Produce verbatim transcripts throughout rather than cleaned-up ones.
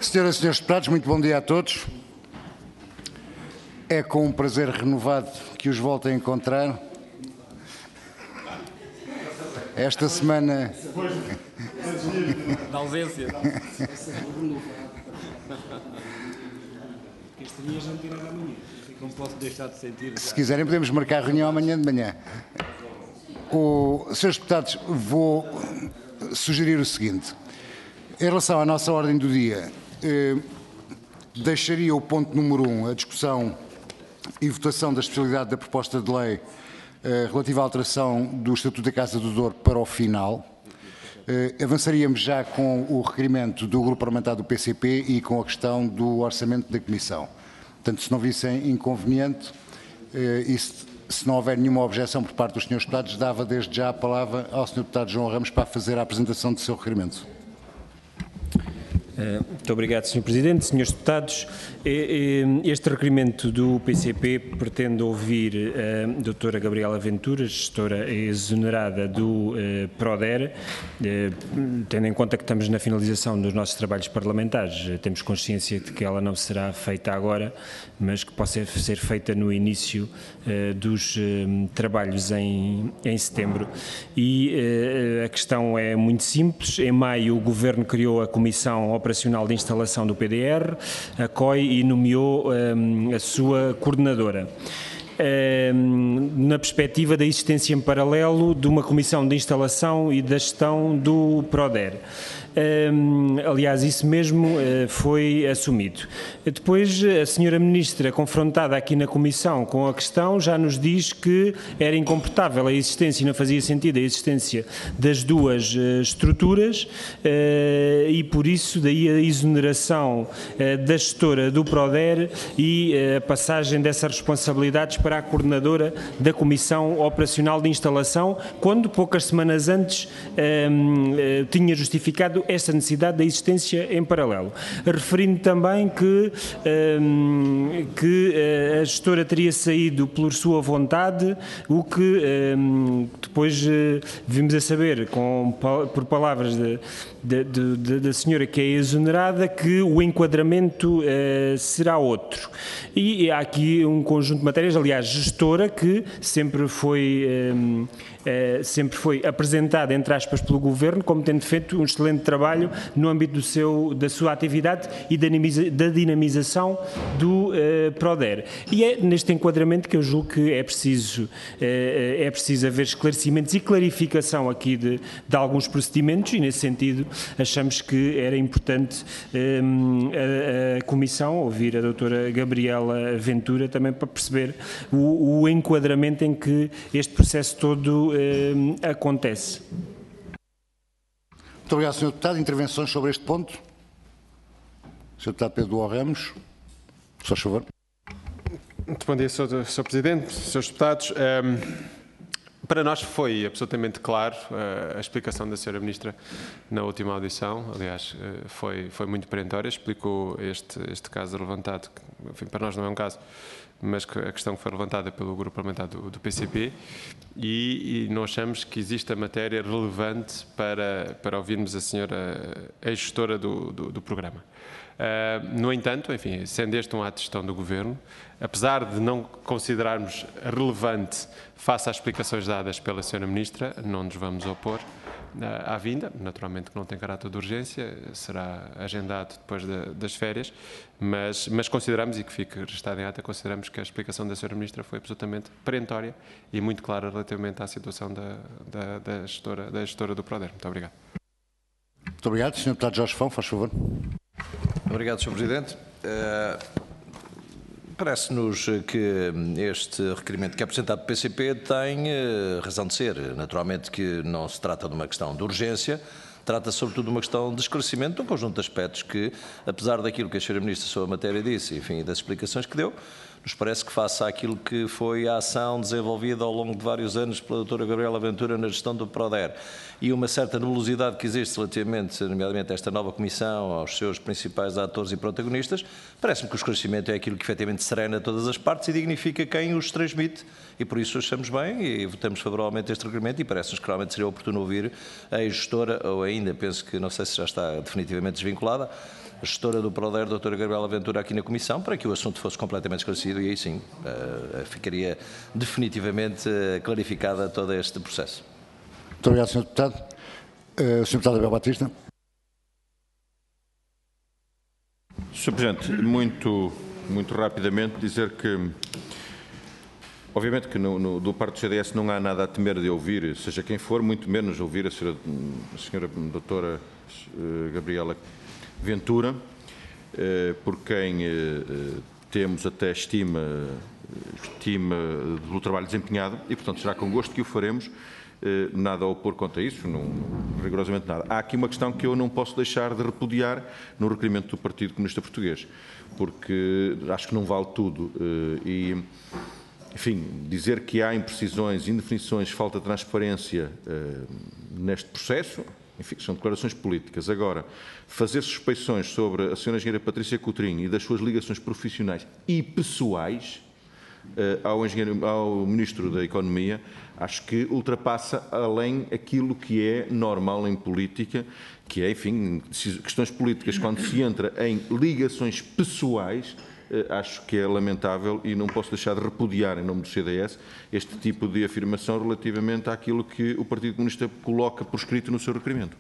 Senhoras e senhores deputados, muito bom dia a todos. É com um prazer renovado que os volto a encontrar. Esta semana... Da ausência. Não posso deixar de sentir. Se quiserem, podemos marcar a reunião amanhã de manhã. O, senhores deputados, vou sugerir o seguinte. Em relação à nossa ordem do dia, eh, deixaria o ponto número um, a discussão e votação da especialidade da proposta de lei eh, relativa à alteração do Estatuto da Casa do Douro para o final. Eh, avançaríamos já com o requerimento do Grupo Parlamentar do P C P e com a questão do orçamento da Comissão. Portanto, se não vissem inconveniente eh, e se, se não houver nenhuma objeção por parte dos senhores deputados, dava desde já a palavra ao senhor deputado João Ramos para fazer a apresentação do seu requerimento. Muito obrigado, senhor Presidente. Senhores deputados, este requerimento do P C P pretende ouvir a doutora Gabriela Ventura, gestora exonerada do PRODER, tendo em conta que estamos na finalização dos nossos trabalhos parlamentares. Temos consciência de que ela não será feita agora, mas que possa ser feita no início dos trabalhos em, em setembro. E a questão é muito simples. Em maio, o Governo criou a Comissão Operacional de Instalação do P D R, a C O I, e nomeou um, a sua coordenadora. Um, na perspectiva da existência em paralelo de uma Comissão de Instalação e da Gestão do PRODER. Um, aliás, isso mesmo uh, foi assumido. Depois, a senhora Ministra, confrontada aqui na Comissão com a questão, já nos diz que era incomportável a existência e não fazia sentido a existência das duas uh, estruturas uh, e, por isso, daí a exoneração uh, da gestora do PRODER e uh, a passagem dessas responsabilidades para a coordenadora da Comissão Operacional de Instalação, quando, poucas semanas antes, um, uh, tinha justificado esta necessidade da existência em paralelo. Referindo também que, um, que uh, a gestora teria saído por sua vontade, o que um, depois uh, vimos a saber, com, por palavras de, de, de, de, da senhora que é exonerada, que o enquadramento uh, será outro. E há aqui um conjunto de matérias, aliás, gestora, que sempre foi... Um, Uh, sempre foi apresentada, entre aspas, pelo Governo, como tendo feito um excelente trabalho no âmbito do seu, da sua atividade e da, dinamiza, da dinamização do uh, PRODER. E é neste enquadramento que eu julgo que é preciso, uh, é preciso haver esclarecimentos e clarificação aqui de, de alguns procedimentos e, nesse sentido, achamos que era importante um, a, a Comissão ouvir a doutora Gabriela Ventura também para perceber o, o enquadramento em que este processo todo Uh, acontece. Muito obrigado, senhor Deputado. Intervenções sobre este ponto? senhor Deputado Pedro Ramos, por favor. Muito bom dia, senhor senhor Presidente, senhores Deputados. Um, para nós foi absolutamente claro uh, a explicação da senhora Ministra na última audição. Aliás, uh, foi, foi muito perentória, explicou este, este caso levantado, que, enfim, para nós não é um caso, mas que a questão que foi levantada pelo Grupo Parlamentar do, do P C P e, e não achamos que exista matéria relevante para, para ouvirmos a senhora ex-gestora do, do, do programa. Uh, no entanto, enfim, sendo este um ato de gestão do Governo, apesar de não considerarmos relevante face às explicações dadas pela senhora Ministra, não nos vamos opor à vinda, naturalmente que não tem caráter de urgência, será agendado depois de, das férias, mas, mas consideramos, e que fique registado em ata, consideramos que a explicação da senhora Ministra foi absolutamente perentória e muito clara relativamente à situação da, da, da, gestora, da gestora do PRODER. Muito obrigado. Muito obrigado. senhor Deputado Jorge Fão, faz favor. Obrigado, senhor Presidente. Uh, Parece-nos que este requerimento que é apresentado pelo P C P tem uh, razão de ser. Naturalmente que não se trata de uma questão de urgência, trata-se sobretudo de uma questão de esclarecimento de um conjunto de aspectos que, apesar daquilo que a senhora Ministra sobre a matéria disse, enfim, das explicações que deu, nos parece que face àquilo que foi a ação desenvolvida ao longo de vários anos pela doutora Gabriela Ventura na gestão do PRODER e uma certa nebulosidade que existe relativamente, nomeadamente, a esta nova comissão, aos seus principais atores e protagonistas, parece-me que o esclarecimento é aquilo que efetivamente serena todas as partes e dignifica quem os transmite e por isso achamos bem e votamos favoravelmente este requerimento e parece-nos que realmente seria oportuno ouvir a gestora, ou ainda penso que, não sei se já está definitivamente desvinculada, a gestora do Proder, doutora Gabriela Ventura, aqui na Comissão, para que o assunto fosse completamente esclarecido e aí sim uh, ficaria definitivamente uh, clarificada todo este processo. Muito obrigado, senhor Deputado. Uh, senhor Deputado Abel Batista. senhor Presidente, muito, muito rapidamente dizer que, obviamente que no, no, do parte do C D S não há nada a temer de ouvir, seja quem for, muito menos ouvir a senhora, a senhora doutora Gabriela Ventura, por quem temos até estima, estima do trabalho desempenhado e, portanto, será com gosto que o faremos. Nada a opor quanto a isso, não, rigorosamente nada. Há aqui uma questão que eu não posso deixar de repudiar no requerimento do Partido Comunista Português, porque acho que não vale tudo. E, enfim, dizer que há imprecisões, indefinições, falta de transparência neste processo, enfim, são declarações políticas. Agora, fazer suspeições sobre a senhora engenheira Patrícia Coutrinho e das suas ligações profissionais e pessoais ao, engenheiro, ao Ministro da Economia, acho que ultrapassa além aquilo que é normal em política, que é, enfim, questões políticas, quando se entra em ligações pessoais, acho que é lamentável e não posso deixar de repudiar, em nome do C D S, este tipo de afirmação relativamente àquilo que o Partido Comunista coloca por escrito no seu requerimento.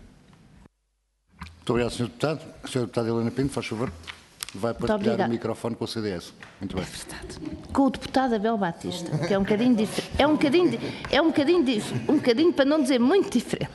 Muito obrigado, senhor Deputado. senhora Deputada Helena Pinto, faz favor. Vai partilhar o microfone com o C D S. Muito bem. Com o deputado Abel Batista, que é um bocadinho diferente. É um bocadinho, é um bocadinho, um bocadinho, para não dizer muito diferente.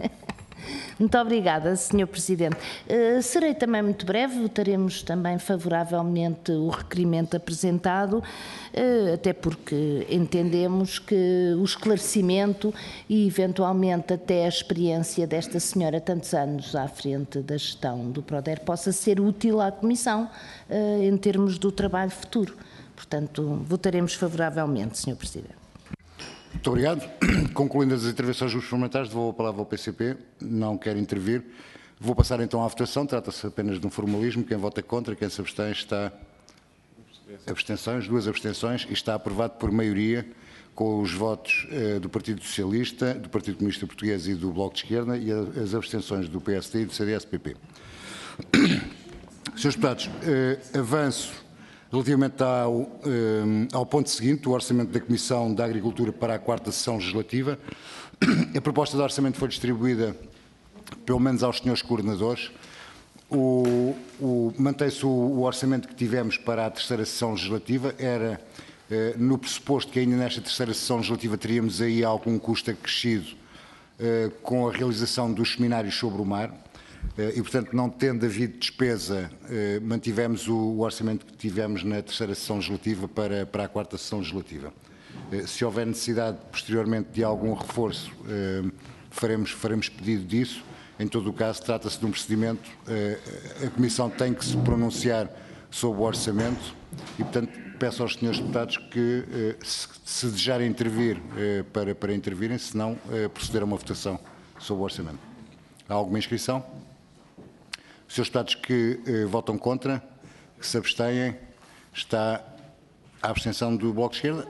Muito obrigada, senhor Presidente. Uh, serei também muito breve, votaremos também favoravelmente o requerimento apresentado, uh, até porque entendemos que o esclarecimento e, eventualmente, até a experiência desta senhora, tantos anos à frente da gestão do Proder, possa ser útil à Comissão uh, em termos do trabalho futuro. Portanto, votaremos favoravelmente, senhor Presidente. Muito obrigado. Concluindo as intervenções dos parlamentares, devolvo a palavra ao P C P. Não quer intervir. Vou passar então à votação. Trata-se apenas de um formalismo. Quem vota contra, quem se abstém, está... Abstenções, duas abstenções, e está aprovado por maioria com os votos eh, do Partido Socialista, do Partido Comunista Português e do Bloco de Esquerda e a, as abstenções do P S D e do C D S P P. Senhores deputados, eh, avanço relativamente ao, eh, ao ponto seguinte, o orçamento da Comissão da Agricultura para a quarta sessão legislativa. A proposta de orçamento foi distribuída, pelo menos aos senhores coordenadores. O, o, mantém-se o, o orçamento que tivemos para a terceira sessão legislativa. Era eh, no pressuposto que ainda nesta terceira sessão legislativa teríamos aí algum custo acrescido eh, com a realização dos seminários sobre o mar. E, portanto, não tendo havido despesa, eh, mantivemos o, o orçamento que tivemos na terceira sessão legislativa para, para a quarta sessão legislativa. Eh, se houver necessidade, posteriormente, de algum reforço, eh, faremos, faremos pedido disso. Em todo o caso, trata-se de um procedimento. Eh, a Comissão tem que se pronunciar sobre o orçamento e, portanto, peço aos senhores deputados que, eh, se, se desejarem intervir, eh, para, para intervirem, se não, eh, proceder a uma votação sobre o orçamento. Há alguma inscrição? Os senhores deputados que eh, votam contra, que se abstêm, está a abstenção do Bloco de Esquerda?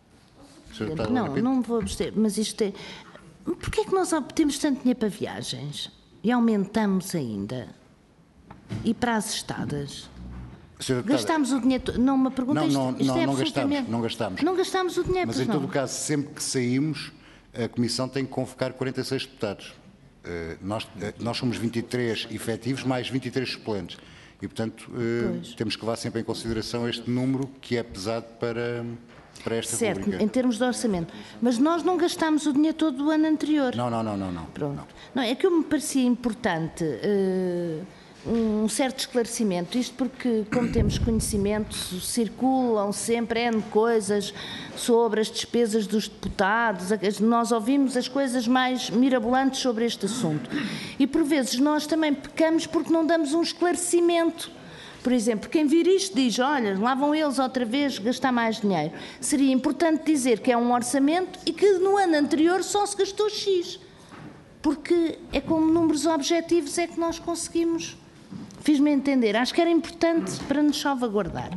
Não, não vou abster, mas isto é... Porquê é que nós temos tanto dinheiro para viagens e aumentamos ainda? E para as estadas? Gastámos o dinheiro... Não, uma pergunta... Não, isto, não, isto não, é não absolutamente... gastamos, não gastamos. Não gastamos o dinheiro, mas em todo o caso, sempre que saímos, a Comissão tem que convocar quarenta e seis deputados. Uh, nós, uh, nós somos vinte e três efetivos, mais vinte e três suplentes. E, portanto, uh, temos que levar sempre em consideração este número que é pesado para, para esta certo, rubrica. Em termos de orçamento. Mas nós não gastámos o dinheiro todo do ano anterior. Não, não, não, não. não. Pronto. Não. Não, é que eu me parecia importante uh, um certo esclarecimento. Isto porque, como temos conhecimento, circulam sempre N coisas sobre as despesas dos deputados, nós ouvimos as coisas mais mirabolantes sobre este assunto. E, por vezes, nós também pecamos porque não damos um esclarecimento. Por exemplo, quem vir isto diz, olha, lá vão eles outra vez gastar mais dinheiro. Seria importante dizer que é um orçamento e que no ano anterior só se gastou X. Porque é com números objetivos é que nós conseguimos... Fiz-me entender. Acho que era importante para nos salvaguardar.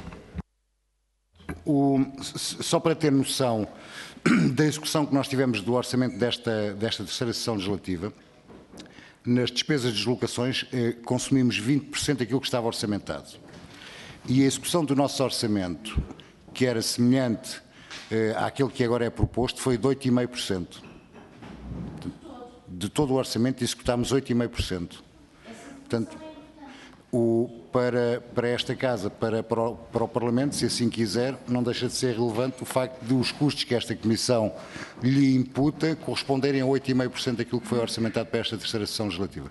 O, só para ter noção da execução que nós tivemos do orçamento desta, desta terceira sessão legislativa, nas despesas de deslocações, eh, consumimos vinte por cento daquilo que estava orçamentado. E a execução do nosso orçamento, que era semelhante eh, àquele que agora é proposto, foi de oito vírgula cinco por cento. De todo o orçamento executámos oito vírgula cinco por cento. Portanto, o, para, para esta Casa, para, para, o, para o Parlamento, se assim quiser, não deixa de ser relevante o facto de os custos que esta Comissão lhe imputa corresponderem a oito vírgula cinco por cento daquilo que foi orçamentado para esta terceira sessão legislativa.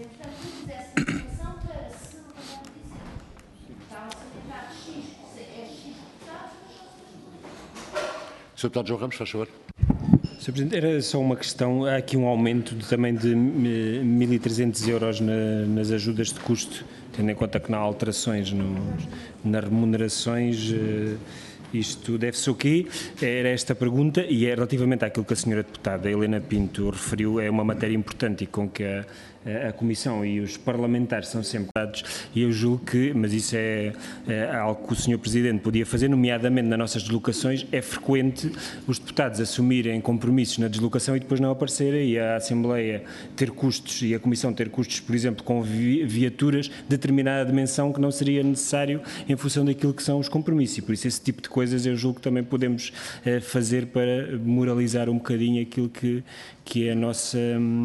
senhor Deputado João Ramos, faz favor. senhor Presidente, era só uma questão. Há aqui um aumento de, também de mil e trezentos euros na, nas ajudas de custo, tendo em conta que não há alterações no, nas remunerações. Isto deve-se o quê? Era esta pergunta, e é relativamente àquilo que a senhora deputada Helena Pinto referiu, é uma matéria importante e com que a, a Comissão e os parlamentares são sempre dados, e eu julgo que, mas isso é, é algo que o senhor Presidente podia fazer, nomeadamente nas nossas deslocações, é frequente os deputados assumirem compromissos na deslocação e depois não aparecerem, e a Assembleia ter custos, e a Comissão ter custos, por exemplo, com viaturas de determinada dimensão que não seria necessário em função daquilo que são os compromissos, e por isso esse tipo de coisa coisas eu julgo que também podemos eh, fazer para moralizar um bocadinho aquilo que, que é a nossa,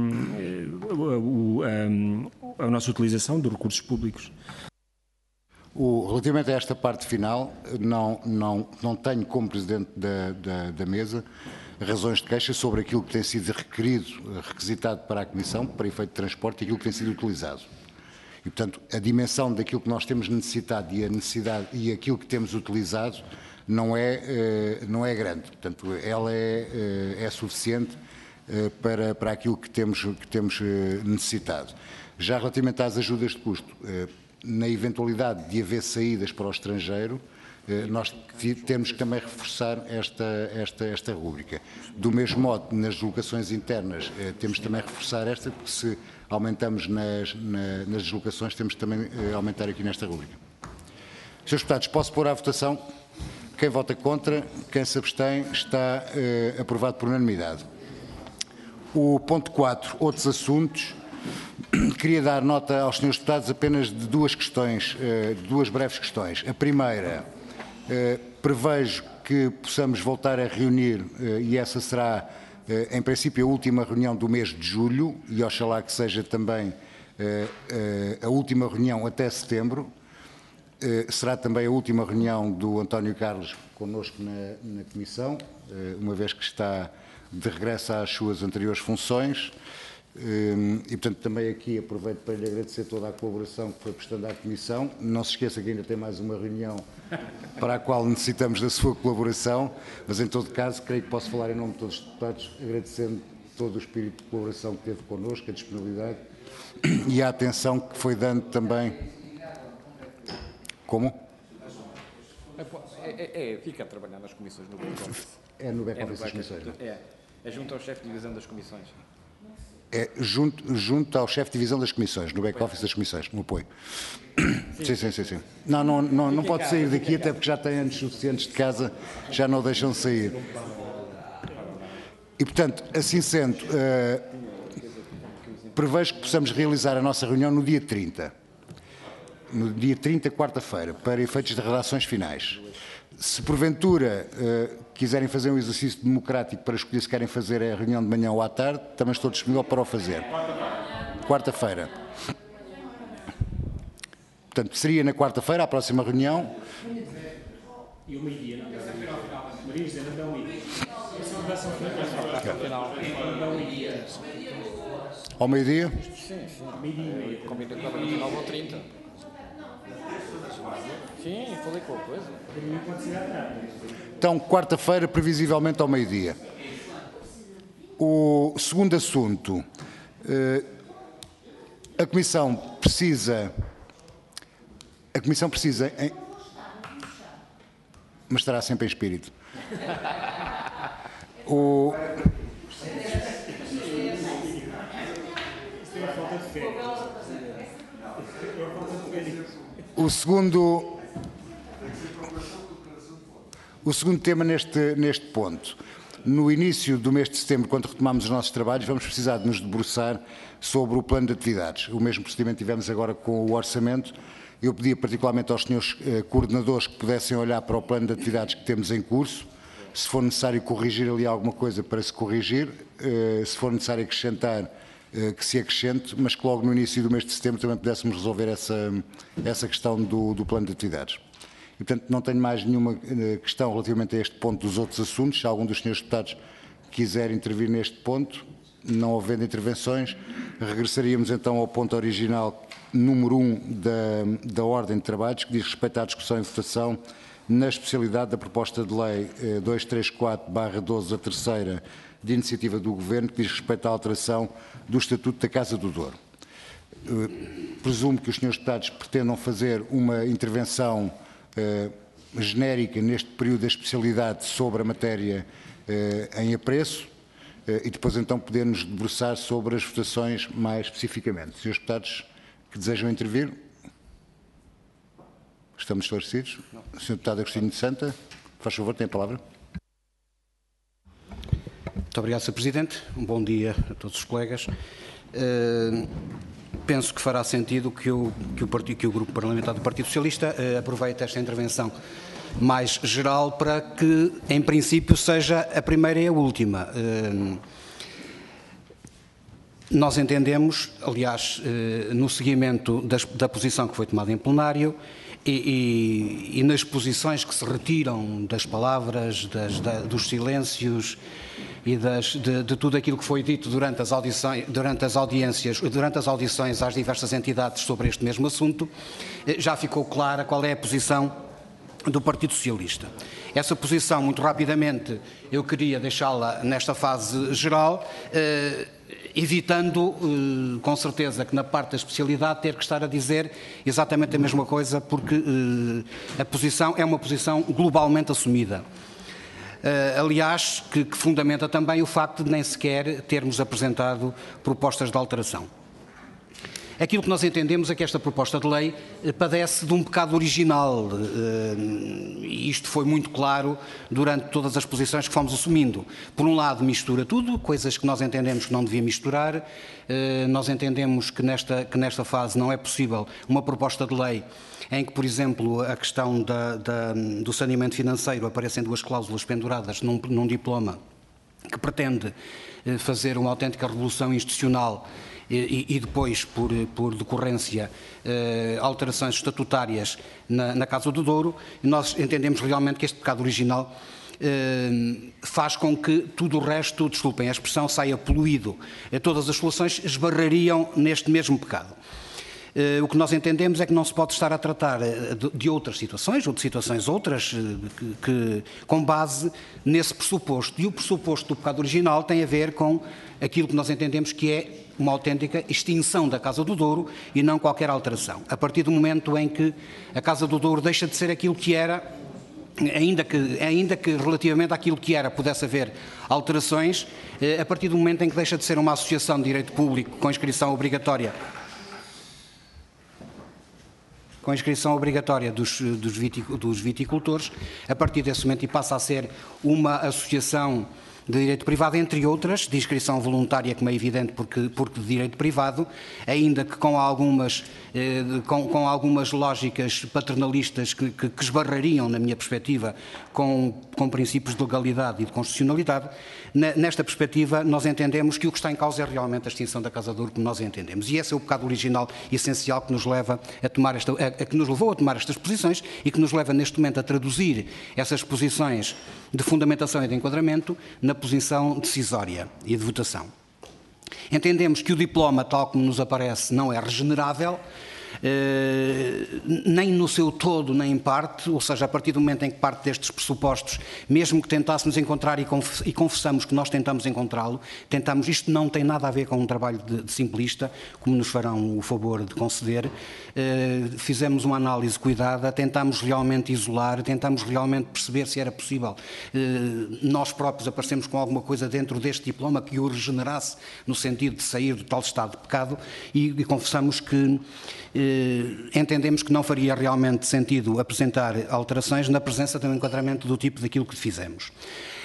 um, um, a nossa utilização dos recursos públicos. O, relativamente a esta parte final, não, não, não tenho como Presidente da, da, da Mesa razões de queixa sobre aquilo que tem sido requerido, requisitado para a Comissão, para efeito de transporte, e aquilo que tem sido utilizado. E, portanto, a dimensão daquilo que nós temos necessitado e a necessidade e aquilo que temos utilizado não é, não é grande. Portanto, ela é, é suficiente para, para aquilo que temos, que temos necessitado. Já relativamente às ajudas de custo, na eventualidade de haver saídas para o estrangeiro, nós temos que também reforçar esta, esta, esta rúbrica. Do mesmo modo, nas deslocações internas, temos também reforçar esta, porque se aumentamos nas, na, nas deslocações, temos que também aumentar aqui nesta rúbrica. senhores Deputados, posso pôr à votação? Quem vota contra, quem se abstém, está eh, aprovado por unanimidade. O ponto quatro, outros assuntos. Queria dar nota aos senhores deputados apenas de duas questões, eh, de duas breves questões. A primeira, eh, prevejo que possamos voltar a reunir, eh, e essa será, eh, em princípio, a última reunião do mês de julho, e oxalá que seja também eh, eh, a última reunião até setembro. Uh, será também a última reunião do António Carlos connosco na, na Comissão, uh, uma vez que está de regresso às suas anteriores funções. Uh, e, portanto, também aqui aproveito para lhe agradecer toda a colaboração que foi prestando à Comissão. Não se esqueça que ainda tem mais uma reunião para a qual necessitamos da sua colaboração, mas, em todo caso, creio que posso falar em nome de todos os deputados, agradecendo todo o espírito de colaboração que teve connosco, a disponibilidade e a atenção que foi dando também. Como? É, é, é, fica a trabalhar nas comissões no back-office. É no back-office é das comissões, não? É, é junto ao chefe de divisão das comissões. É junto, junto ao chefe de divisão das comissões, no back-office das comissões, no apoio. Sim, sim, sim. sim. Não, não, não, não pode sair daqui, até porque já tem anos suficientes de casa, já não o deixam sair. E, portanto, assim sendo, uh, prevejo que possamos realizar a nossa reunião no dia trinta. No dia trinta, quarta-feira, para efeitos de redações finais. Se porventura uh, quiserem fazer um exercício democrático para escolher se querem fazer a reunião de manhã ou à tarde, também estou disponível para o fazer. Quarta-feira. Portanto, seria na quarta-feira a próxima reunião. E o meio-dia, não? Maria José, não é o meio-dia. Ao meio-dia? Sim, sim. Combina com a final ou trinta. Sim, falei com a coisa. Então, quarta-feira, previsivelmente ao meio-dia. O segundo assunto. A Comissão precisa... A Comissão precisa... Em, mas estará sempre em espírito. O... O segundo, o segundo tema neste, neste ponto. no início do mês de setembro, quando retomarmos os nossos trabalhos, vamos precisar de nos debruçar sobre o plano de atividades. O mesmo procedimento tivemos agora com o orçamento. Eu pedia particularmente aos senhores eh, coordenadores que pudessem olhar para o plano de atividades que temos em curso, se for necessário corrigir ali alguma coisa para se corrigir, eh, se for necessário acrescentar, eh, que se acrescente, mas que logo no início do mês de setembro também pudéssemos resolver essa, essa questão do, do plano de atividades. E, portanto, não tenho mais nenhuma eh, questão relativamente a este ponto dos outros assuntos. Se algum dos senhores deputados quiser intervir neste ponto, não havendo intervenções, regressaríamos então ao ponto original número um da, da ordem de trabalhos, que diz respeito à discussão e votação na especialidade da proposta de lei eh, duzentos e trinta e quatro barra doze, a terceira, de iniciativa do Governo, que diz respeito à alteração do Estatuto da Casa do Douro. Eh, presumo que os senhores deputados pretendam fazer uma intervenção eh, genérica neste período da especialidade sobre a matéria eh, em apreço, e depois então podermos debruçar sobre as votações mais especificamente. Senhores deputados que desejam intervir? Estamos esclarecidos? Senhor Deputado Agostinho de Santa, faz favor, tem a palavra. Muito obrigado, Senhor Presidente. Um bom dia a todos os colegas. Uh, penso que fará sentido que o, que o, partido, que o Grupo Parlamentar do Partido Socialista uh, aproveite esta intervenção mais geral para que, em princípio, seja a primeira e a última. Nós entendemos, aliás, no seguimento das, da posição que foi tomada em plenário e, e, e nas posições que se retiram das palavras, das, da, dos silêncios e das, de, de tudo aquilo que foi dito durante as, audições, durante, as audiências, durante as audições às diversas entidades sobre este mesmo assunto, já ficou clara qual é a posição do Partido Socialista. Essa posição, muito rapidamente, eu queria deixá-la nesta fase geral, eh, evitando, eh, com certeza, que na parte da especialidade ter que estar a dizer exatamente a mesma coisa, porque eh, a posição é uma posição globalmente assumida. Uh, aliás, que, que fundamenta também o facto de nem sequer termos apresentado propostas de alteração. Aquilo que nós entendemos é que esta proposta de lei padece de um pecado original, e isto foi muito claro durante todas as posições que fomos assumindo. Por um lado, mistura tudo, coisas que nós entendemos que não devia misturar, nós entendemos que nesta, que nesta fase não é possível uma proposta de lei em que, por exemplo, a questão da, da, do saneamento financeiro aparecem duas cláusulas penduradas num, num diploma que pretende fazer uma autêntica revolução institucional e, e depois, por, por decorrência, eh, alterações estatutárias na, na Casa do Douro. Nós entendemos realmente que este pecado original eh, faz com que tudo o resto, desculpem a expressão, saia poluído. Eh, todas as soluções esbarrariam neste mesmo pecado. Uh, o que nós entendemos é que não se pode estar a tratar uh, de, de outras situações, ou de situações outras, uh, que, que, com base nesse pressuposto. E o pressuposto do pecado original tem a ver com aquilo que nós entendemos que é uma autêntica extinção da Casa do Douro e não qualquer alteração. A partir do momento em que a Casa do Douro deixa de ser aquilo que era, ainda que, ainda que relativamente àquilo que era pudesse haver alterações, uh, a partir do momento em que deixa de ser uma associação de direito público com inscrição obrigatória com a inscrição obrigatória dos, dos, vitic, dos viticultores, a partir desse momento e passa a ser uma associação de direito privado, entre outras, de inscrição voluntária, como é evidente, porque, porque de direito privado, ainda que com algumas, eh, com, com algumas lógicas paternalistas que, que, que esbarrariam, na minha perspectiva, com, com princípios de legalidade e de constitucionalidade. Nesta perspectiva, nós entendemos que o que está em causa é realmente a extinção da Casa do Douro, como nós entendemos. E esse é o pecado original e essencial que nos leva a tomar esta, a, a, que nos levou a tomar estas posições e que nos leva neste momento a traduzir essas posições de fundamentação e de enquadramento na posição decisória e de votação. Entendemos que o diploma, tal como nos aparece, não é regenerável, eh, nem no seu todo, nem em parte, ou seja, a partir do momento em que parte destes pressupostos, mesmo que tentássemos encontrar, e, conf e confessamos que nós tentamos encontrá-lo, tentamos, isto não tem nada a ver com um trabalho de, de simplista, como nos farão o favor de conceder, eh, fizemos uma análise cuidada, tentámos realmente isolar, tentámos realmente perceber se era possível eh, nós próprios aparecemos com alguma coisa dentro deste diploma que o regenerasse no sentido de sair do tal estado de pecado e, e confessamos que eh, entendemos que não faria realmente sentido apresentar alterações na presença de um enquadramento do tipo daquilo que fizemos.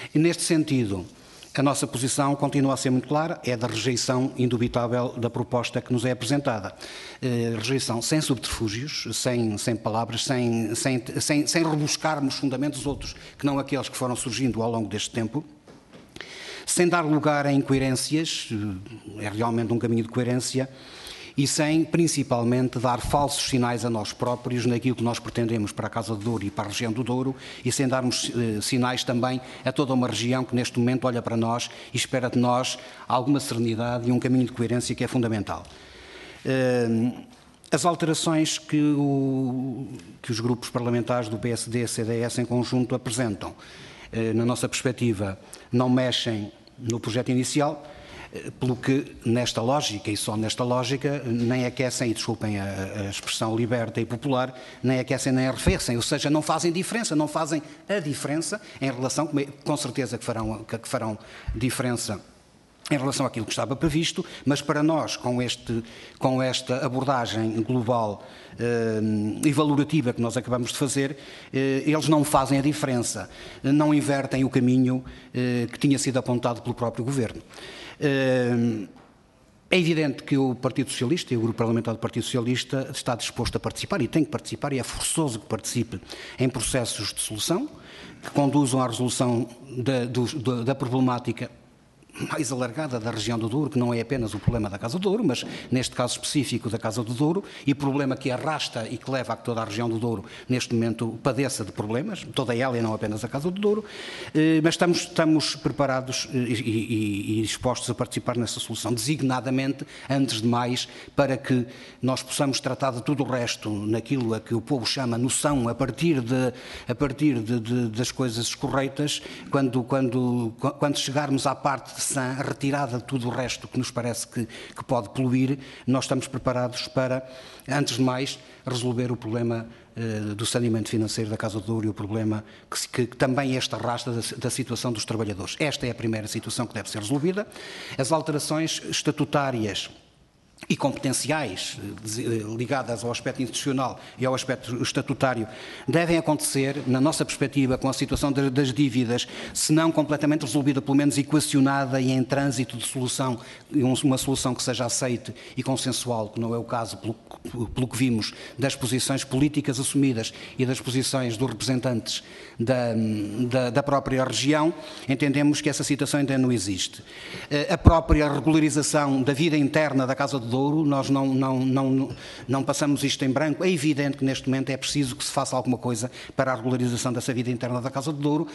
E neste sentido, a nossa posição continua a ser muito clara, é da rejeição indubitável da proposta que nos é apresentada. Eh, rejeição sem subterfúgios, sem, sem palavras, sem, sem, sem, sem rebuscarmos fundamentos outros que não aqueles que foram surgindo ao longo deste tempo, sem dar lugar a incoerências, é realmente um caminho de coerência, e sem, principalmente, dar falsos sinais a nós próprios naquilo que nós pretendemos para a Casa do Douro e para a região do Douro, e sem darmos eh, sinais também a toda uma região que neste momento olha para nós e espera de nós alguma serenidade e um caminho de coerência que é fundamental. Eh, as alterações que, o, que os grupos parlamentares do P S D e C D S em conjunto apresentam, eh, na nossa perspectiva, não mexem no projeto inicial, pelo que, nesta lógica, e só nesta lógica, nem aquecem, e desculpem a, a expressão liberta e popular, nem aquecem nem arrefecem, ou seja, não fazem diferença, não fazem a diferença em relação, com certeza que farão, que farão diferença em relação àquilo que estava previsto, mas para nós, com, este, com esta abordagem global eh, e valorativa que nós acabamos de fazer, eh, eles não fazem a diferença, não invertem o caminho eh, que tinha sido apontado pelo próprio Governo. É evidente que o Partido Socialista e o Grupo Parlamentar do Partido Socialista está disposto a participar e tem que participar, e é forçoso que participe em processos de solução que conduzam à resolução da, do, da problemática mais alargada da região do Douro, que não é apenas o problema da Casa do Douro, mas neste caso específico da Casa do Douro, e problema que arrasta e que leva a que toda a região do Douro neste momento padeça de problemas, toda ela e não apenas a Casa do Douro, mas estamos, estamos preparados e, e, e dispostos a participar nessa solução, designadamente, antes de mais, para que nós possamos tratar de tudo o resto naquilo a que o povo chama noção, a partir, de, a partir de, de, das coisas corretas, quando, quando, quando chegarmos à parte a retirada de tudo o resto que nos parece que, que pode poluir, nós estamos preparados para, antes de mais, resolver o problema eh, do saneamento financeiro da Casa do Douro e o problema que, que, que também este arrasta da, da situação dos trabalhadores. Esta é a primeira situação que deve ser resolvida. As alterações estatutárias e competenciais ligadas ao aspecto institucional e ao aspecto estatutário devem acontecer, na nossa perspectiva, com a situação das dívidas, se não completamente resolvida, pelo menos equacionada e em trânsito de solução, uma solução que seja aceite e consensual, que não é o caso, pelo, pelo que vimos, das posições políticas assumidas e das posições dos representantes da, da, da própria região. Entendemos que essa situação ainda não existe. A própria regularização da vida interna da Casa do Douro, nós não, não, não, não passamos isto em branco. É evidente que neste momento é preciso que se faça alguma coisa para a regularização dessa vida interna da Casa do Douro,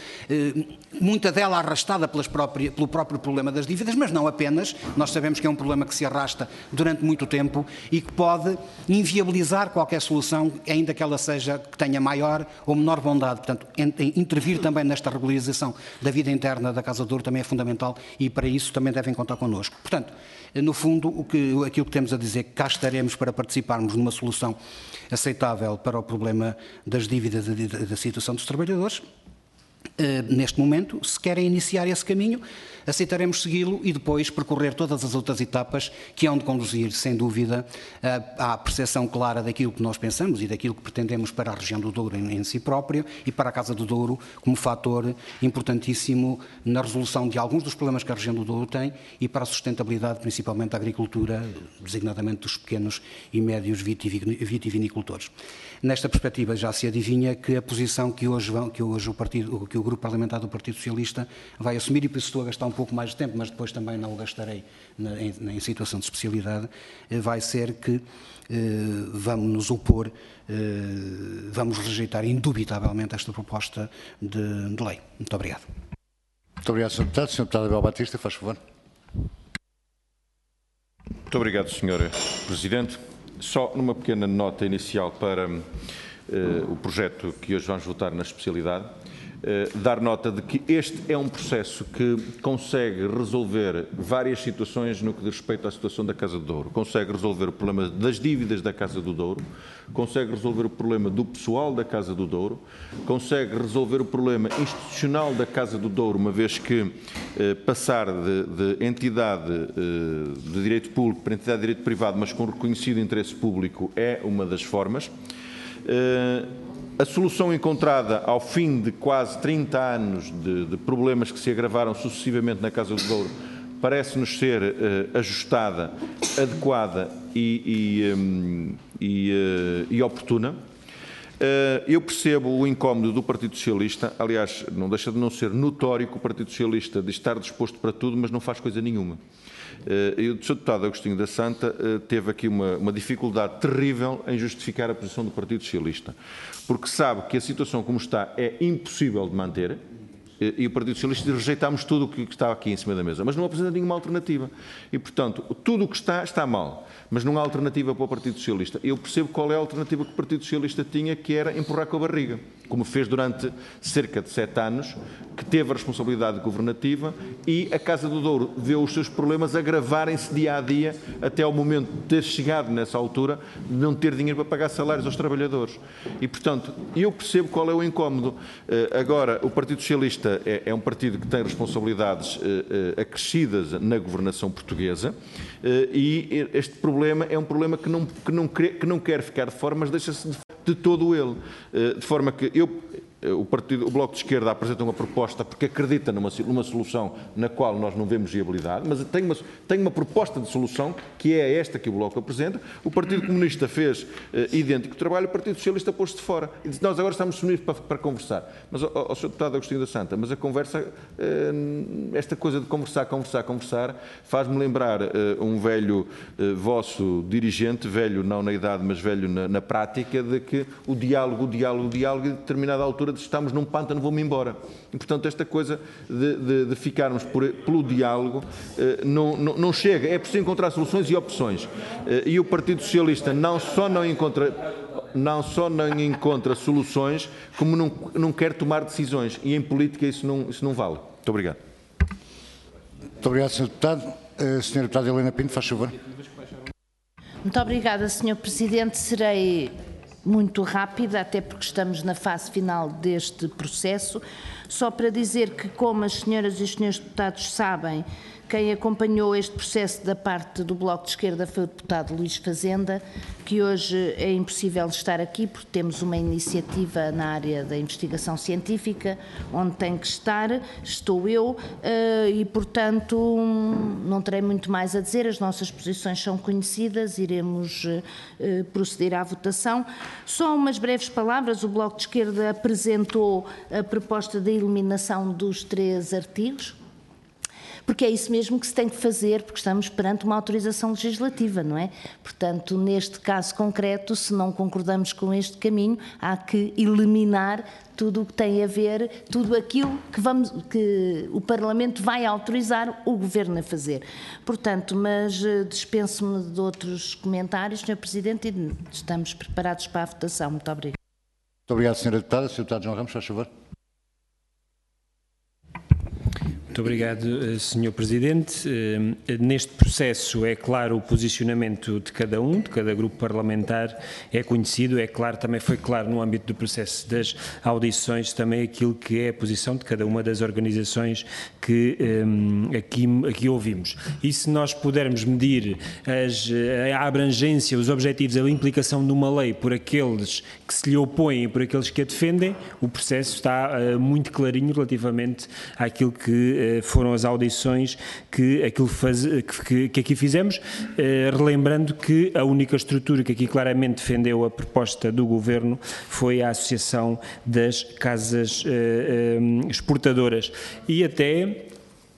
muita dela arrastada pelas próprias, pelo próprio problema das dívidas, mas não apenas. Nós sabemos que é um problema que se arrasta durante muito tempo e que pode inviabilizar qualquer solução, ainda que ela seja, que tenha maior ou menor bondade. Portanto, intervir também nesta regularização da vida interna da Casa do Douro também é fundamental, e para isso também devem contar connosco. Portanto, no fundo, o que, aquilo que temos a dizer é que cá estaremos para participarmos numa solução aceitável para o problema das dívidas e da situação dos trabalhadores. Uh, neste momento, se querem iniciar esse caminho, aceitaremos segui-lo e depois percorrer todas as outras etapas que hão de conduzir, sem dúvida, uh, à percepção clara daquilo que nós pensamos e daquilo que pretendemos para a região do Douro em, em si própria e para a Casa do Douro como fator importantíssimo na resolução de alguns dos problemas que a região do Douro tem e para a sustentabilidade, principalmente da agricultura, designadamente dos pequenos e médios vitivinicultores. Nesta perspectiva já se adivinha que a posição que hoje, vão, que hoje o, partido, que o Grupo Parlamentar do Partido Socialista vai assumir, e por isso estou a gastar um pouco mais de tempo, mas depois também não o gastarei na, em, em situação de especialidade, vai ser que eh, vamos nos opor, eh, vamos rejeitar indubitavelmente esta proposta de, de lei. Muito obrigado. Muito obrigado, senhor Deputado. senhor Deputado Abel Batista, faz favor. Muito obrigado, senhor Presidente. Só numa pequena nota inicial para uh, o projeto que hoje vamos votar na especialidade, uh, dar nota de que este é um processo que consegue resolver várias situações no que diz respeito à situação da Casa do Douro. Consegue resolver o problema das dívidas da Casa do Douro, consegue resolver o problema do pessoal da Casa do Douro, consegue resolver o problema institucional da Casa do Douro, uma vez que eh, passar de, de entidade eh, de direito público para entidade de direito privado, mas com reconhecido interesse público, é uma das formas. A solução encontrada ao fim de quase trinta anos de, de problemas que se agravaram sucessivamente na Casa do Douro parece-nos ser uh, ajustada, adequada e, e, um, e, uh, e oportuna. Uh, eu percebo o incómodo do Partido Socialista, aliás, não deixa de não ser notório que o Partido Socialista diz estar disposto para tudo, mas não faz coisa nenhuma. Uh, e o senhor Deputado Agostinho da Santa uh, teve aqui uma, uma dificuldade terrível em justificar a posição do Partido Socialista, porque sabe que a situação como está é impossível de manter, e o Partido Socialista rejeitámos tudo o que está aqui em cima da mesa, mas não apresenta nenhuma alternativa. E, portanto, tudo o que está, está mal, mas não há alternativa para o Partido Socialista. Eu percebo qual é a alternativa que o Partido Socialista tinha, que era empurrar com a barriga, como fez durante cerca de sete anos, que teve a responsabilidade governativa e a Casa do Douro vê os seus problemas agravarem-se dia a dia até ao momento de ter chegado nessa altura de não ter dinheiro para pagar salários aos trabalhadores. E, portanto, eu percebo qual é o incómodo. Agora, o Partido Socialista é, é um partido que tem responsabilidades acrescidas na governação portuguesa e este problema é um problema que não, que não, quer, que não quer ficar de fora, mas deixa-se de, de todo ele. De forma que eu... O, partido, o Bloco de Esquerda apresenta uma proposta porque acredita numa, numa solução na qual nós não vemos viabilidade, mas tem uma, tem uma proposta de solução que é esta que o Bloco apresenta. O Partido Comunista fez uh, idêntico trabalho, o Partido Socialista pôs-se de fora e disse, nós agora estamos disponíveis para, para conversar. Mas, ao, ao senhor Deputado Agostinho da Santa, mas a conversa, uh, esta coisa de conversar, conversar, conversar, faz-me lembrar uh, um velho uh, vosso dirigente, velho não na idade, mas velho na, na prática, de que o diálogo, o diálogo, o diálogo, e a determinada altura de estamos num pântano, vou-me embora. E, portanto, esta coisa de, de, de ficarmos por, pelo diálogo eh, não, não, não chega. É preciso encontrar soluções e opções. Eh, e o Partido Socialista não só não encontra, não só não encontra soluções, como não, não quer tomar decisões. E em política isso não, isso não vale. Muito obrigado. Muito obrigado, senhor Deputado. Uh, senhora Deputada Helena Pinto, faz favor. Muito obrigada, senhor Presidente. Serei muito rápida, até porque estamos na fase final deste processo. Só para dizer que, como as senhoras e os senhores deputados sabem, quem acompanhou este processo da parte do Bloco de Esquerda foi o deputado Luís Fazenda, que hoje é impossível estar aqui porque temos uma iniciativa na área da investigação científica, onde tem que estar, estou eu, e portanto não terei muito mais a dizer, as nossas posições são conhecidas, iremos proceder à votação. Só umas breves palavras, o Bloco de Esquerda apresentou a proposta de eliminação dos três artigos, porque é isso mesmo que se tem que fazer, porque estamos perante uma autorização legislativa, não é? Portanto, neste caso concreto, se não concordamos com este caminho, há que eliminar tudo o que tem a ver, tudo aquilo que, vamos, que o Parlamento vai autorizar o Governo a fazer. Portanto, mas dispenso-me de outros comentários, senhor Presidente, e estamos preparados para a votação. Muito obrigado. Muito obrigado, senhora Deputada. senhor Deputado João Ramos, faz favor. Muito obrigado, senhor Presidente. Neste processo é claro o posicionamento de cada um, de cada grupo parlamentar, é conhecido, é claro, também foi claro no âmbito do processo das audições, também aquilo que é a posição de cada uma das organizações que um, aqui, aqui ouvimos. E se nós pudermos medir as, a abrangência, os objetivos, a implicação de uma lei por aqueles que se lhe opõem e por aqueles que a defendem, o processo está uh, muito clarinho relativamente àquilo que uh, foram as audições que, aquilo faz, que, que aqui fizemos, eh, relembrando que a única estrutura que aqui claramente defendeu a proposta do Governo foi a Associação das Casas eh, eh, Exportadoras e até,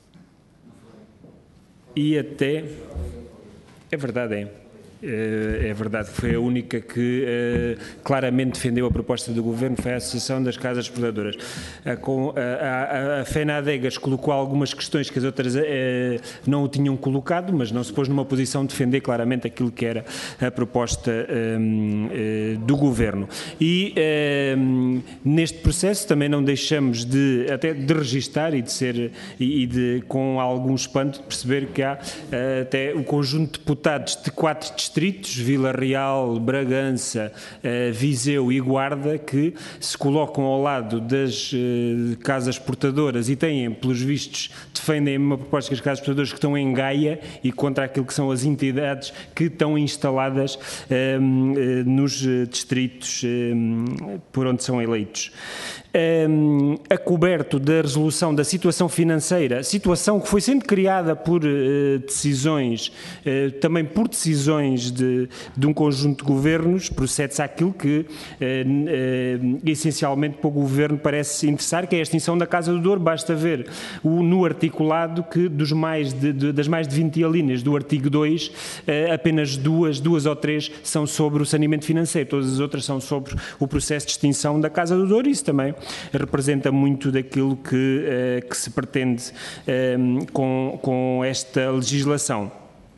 e até, é verdade, é. É verdade que foi a única que uh, claramente defendeu a proposta do Governo, foi a Associação das Casas Exportadoras. A, a, a, a FENADEGAS colocou algumas questões que as outras uh, não o tinham colocado, mas não se pôs numa posição de defender claramente aquilo que era a proposta um, uh, do Governo. E um, neste processo também não deixamos de, até de registar e de ser, e de, com algum espanto, de perceber que há uh, até o conjunto de deputados de quatro distritos distritos, Vila Real, Bragança, uh, Viseu e Guarda, que se colocam ao lado das uh, casas portadoras e têm, pelos vistos, defendem uma proposta que as casas portadoras que estão em Gaia e contra aquilo que são as entidades que estão instaladas um, uh, nos distritos um, por onde são eleitos. Um, a coberto da resolução da situação financeira, situação que foi sendo criada por uh, decisões, uh, também por decisões de, de um conjunto de governos, procede-se àquilo que uh, uh, essencialmente para o governo parece interessar, que é a extinção da Casa do Douro. Basta ver o, no articulado que dos mais de, de, das mais de vinte alíneas do artigo dois, uh, apenas duas, duas ou três são sobre o saneamento financeiro, todas as outras são sobre o processo de extinção da Casa do Douro. Isso também representa muito daquilo que, uh, que se pretende um, com, com esta legislação.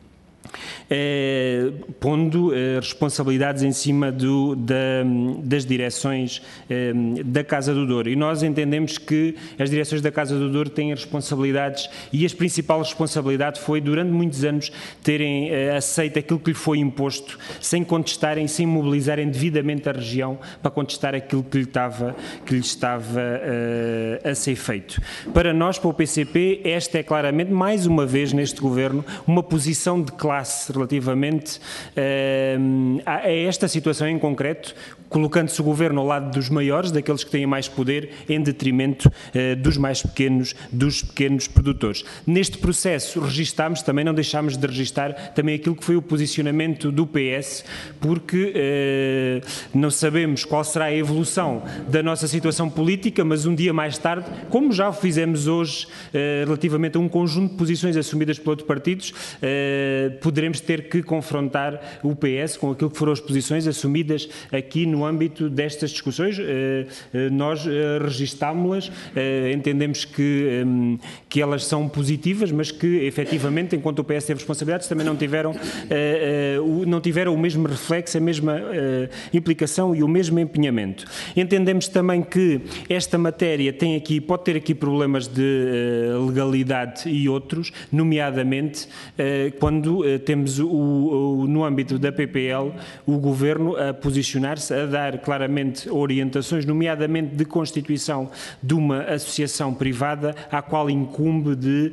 Eh, pondo eh, responsabilidades em cima do, da, das direções eh, da Casa do Douro. E nós entendemos que as direções da Casa do Douro têm responsabilidades, e a principal responsabilidade foi, durante muitos anos, terem eh, aceito aquilo que lhe foi imposto, sem contestarem, sem mobilizarem devidamente a região para contestar aquilo que lhe estava, que lhe estava eh, a ser feito. Para nós, para o P C P, esta é claramente, mais uma vez neste Governo, uma posição de classe relativamente uh, a esta situação em concreto, colocando-se o Governo ao lado dos maiores, daqueles que têm mais poder, em detrimento uh, dos mais pequenos, dos pequenos produtores. Neste processo registámos, também não deixámos de registar também aquilo que foi o posicionamento do P S, porque uh, não sabemos qual será a evolução da nossa situação política, mas um dia mais tarde, como já o fizemos hoje, uh, relativamente a um conjunto de posições assumidas por outros partidos, uh, poderemos ter que confrontar o P S com aquilo que foram as posições assumidas aqui no âmbito destas discussões. Nós registámo-las, entendemos que, que elas são positivas, mas que efetivamente, enquanto o P S teve responsabilidades, também não tiveram, não tiveram o mesmo reflexo, a mesma implicação e o mesmo empenhamento. Entendemos também que esta matéria tem aqui, pode ter aqui problemas de legalidade e outros, nomeadamente quando temos o, o, no âmbito da P P L o Governo a posicionar-se, a dar claramente orientações, nomeadamente de constituição de uma associação privada à qual incumbe de,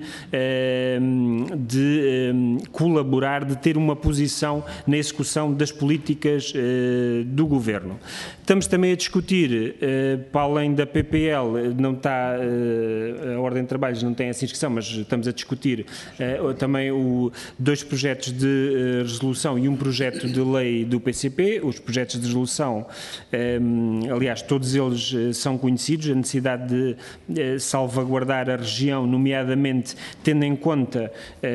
de colaborar, de ter uma posição na execução das políticas do Governo. Estamos também a discutir, para além da P P L, não está, a Ordem de Trabalhos não tem essa inscrição, mas estamos a discutir também o, dois projetos de resolução e um projeto de lei do P C P. Os projetos de resolução, aliás, todos eles são conhecidos, a necessidade de salvaguardar a região, nomeadamente tendo em conta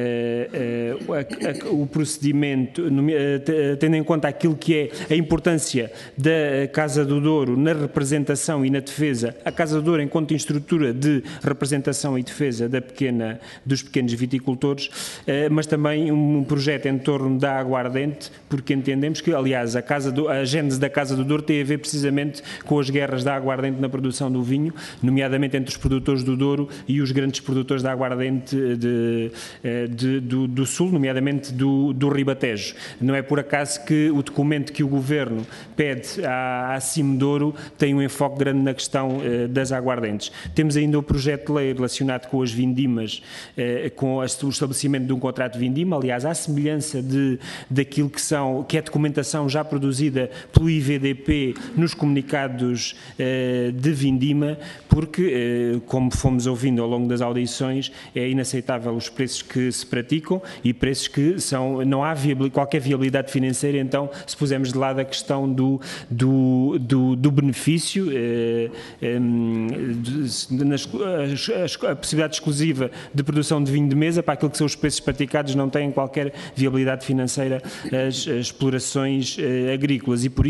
o procedimento, tendo em conta aquilo que é a importância da Casa do Douro na representação e na defesa, a Casa do Douro enquanto estrutura de representação e defesa da pequena, dos pequenos viticultores, mas também um projeto em torno da aguardente, porque entendemos que, aliás, a, casa do, a gênese da Casa do Douro tem a ver precisamente com as guerras da aguardente na produção do vinho, nomeadamente entre os produtores do Douro e os grandes produtores da aguardente de, de, do, do Sul, nomeadamente do, do Ribatejo. Não é por acaso que o documento que o Governo pede à, à Cimedouro tem um enfoque grande na questão uh, das aguardentes. Temos ainda o projeto de lei relacionado com as vindimas, uh, com a, o estabelecimento de um contrato de vindima, aliás, à semelhança de, daquilo que, são, que é documentação já produzida pelo I V D P nos comunicados uh, de vindima, porque, uh, como fomos ouvindo ao longo das audições, é inaceitável os preços que se praticam e preços que são, não há viabilidade, qualquer viabilidade financeira. Então, se pusermos de lado a questão do, do, do, do benefício, eh, eh, nas, a, a possibilidade exclusiva de produção de vinho de mesa, para aquilo que são os preços praticados, não têm qualquer viabilidade financeira as, as explorações eh, agrícolas, e por isso entendemos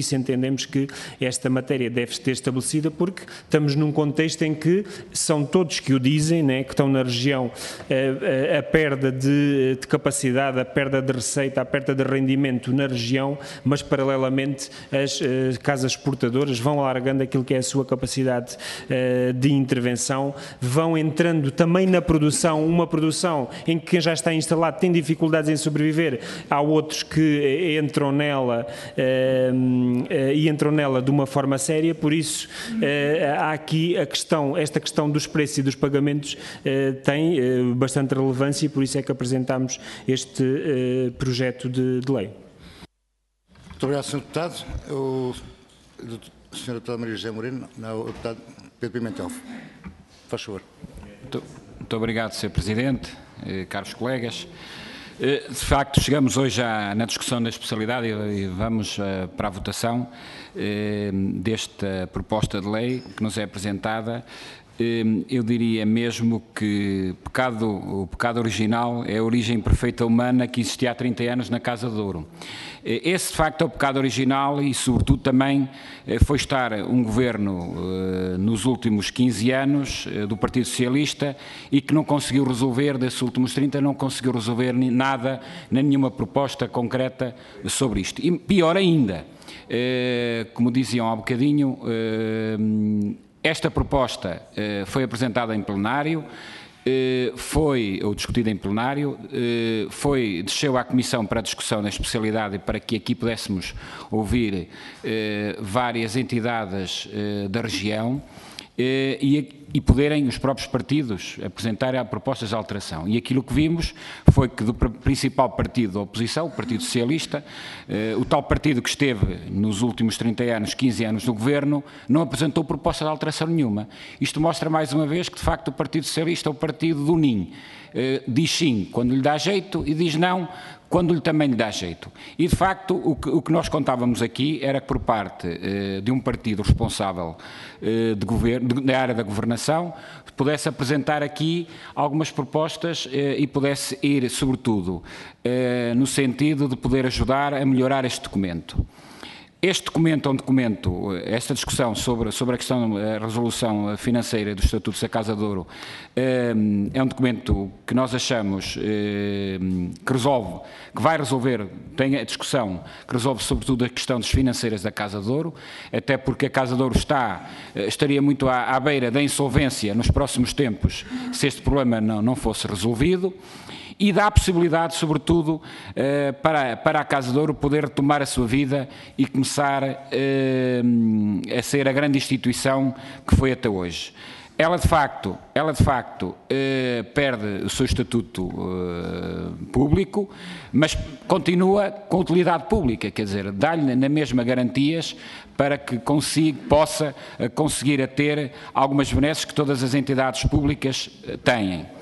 entendemos que esta matéria deve ter estabelecida, porque estamos num contexto em que são todos que o dizem, né, que estão na região, a, a, a perda de, de capacidade, a perda de receita, a perda de rendimento na região, mas paralelamente as uh, casas exportadoras vão alargando aquilo que é a sua capacidade uh, de intervenção, vão entrando também na produção, uma produção em que quem já está instalado tem dificuldades em sobreviver, há outros que entram nela uh, uh, e entram nela de uma forma séria, por isso uh, há aqui a questão, esta questão dos preços e dos pagamentos uh, tem uh, bastante relevância e por isso é que apresentámos este uh, projeto de, de lei. Muito obrigado, senhor Deputado. O senhor Deputado Maria José Moreno, não, o Deputado Pedro Pimentel. Faz favor. Muito, muito obrigado, senhor Presidente, eh, caros colegas. Eh, de facto, chegamos hoje à, na discussão da especialidade e, e vamos eh, para a votação eh, desta proposta de lei que nos é apresentada. Eu diria mesmo que pecado, o pecado original é a origem perfeita humana que existia há trinta anos na Casa de Ouro. Esse, de facto, é o pecado original e, sobretudo, também foi estar um governo nos últimos quinze anos do Partido Socialista e que não conseguiu resolver, desses últimos trinta, não conseguiu resolver nada, nem nenhuma proposta concreta sobre isto. E pior ainda, como diziam há bocadinho, esta proposta eh, foi apresentada em plenário, eh, foi, ou discutida em plenário, eh, foi, desceu à Comissão para discussão na especialidade para que aqui pudéssemos ouvir eh, várias entidades eh, da região eh, e, e poderem os próprios partidos apresentar propostas de alteração. E aquilo que vimos foi que do principal partido da oposição, o Partido Socialista, eh, o tal partido que esteve nos últimos trinta anos, quinze anos no governo, não apresentou proposta de alteração nenhuma. Isto mostra mais uma vez que, de facto, o Partido Socialista é o partido do ninho. Eh, diz sim quando lhe dá jeito e diz não quando lhe também lhe dá jeito. E, de facto, o que, o que nós contávamos aqui era que, por parte eh, de um partido responsável eh, de governo, de, da área da governação, pudesse apresentar aqui algumas propostas eh, e pudesse ir, sobretudo, eh, no sentido de poder ajudar a melhorar este documento. Este documento é um documento, esta discussão sobre, sobre a questão da resolução financeira dos Estatutos da Casa de Ouro é um documento que nós achamos que resolve, que vai resolver, tem a discussão que resolve sobretudo a questão das financeiras da Casa de Ouro, até porque a Casa de Ouro está, estaria muito à, à beira da insolvência nos próximos tempos se este problema não, não fosse resolvido. E dá a possibilidade, sobretudo, eh, para, para a Casa de Ouro poder retomar a sua vida e começar eh, a ser a grande instituição que foi até hoje. Ela, de facto, ela, de facto eh, perde o seu estatuto eh, público, mas continua com utilidade pública, quer dizer, dá-lhe na mesma garantias para que consiga, possa eh, conseguir a ter algumas benesses que todas as entidades públicas eh, têm.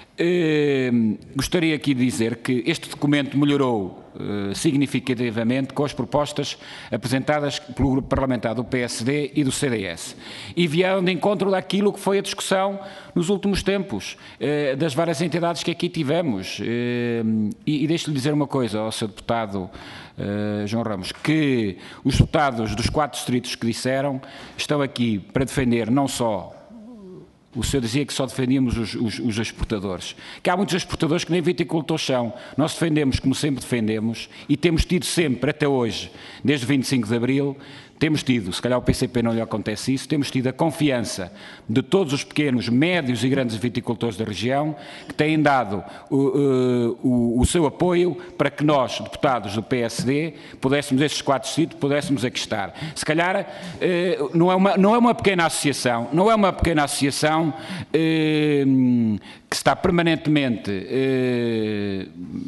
Uh, gostaria aqui de dizer que este documento melhorou uh, significativamente com as propostas apresentadas pelo grupo parlamentar do P S D e do C D S e vieram de encontro daquilo que foi a discussão nos últimos tempos uh, das várias entidades que aqui tivemos. Uh, e e deixo-lhe dizer uma coisa ao senhor deputado Uh, João Ramos, que os deputados dos quatro distritos que disseram estão aqui para defender não só. O senhor dizia que só defendíamos os, os, os exportadores, que há muitos exportadores que nem viticultores são. Nós defendemos como sempre defendemos e temos tido sempre, até hoje, desde vinte e cinco de Abril, temos tido, se calhar o P C P não lhe acontece isso, temos tido a confiança de todos os pequenos, médios e grandes viticultores da região que têm dado o, o, o seu apoio para que nós, deputados do P S D, pudéssemos, estes quatro distritos, pudéssemos aqui estar. Se calhar não é uma, não é uma pequena associação, não é uma pequena associação eh, que está permanentemente eh,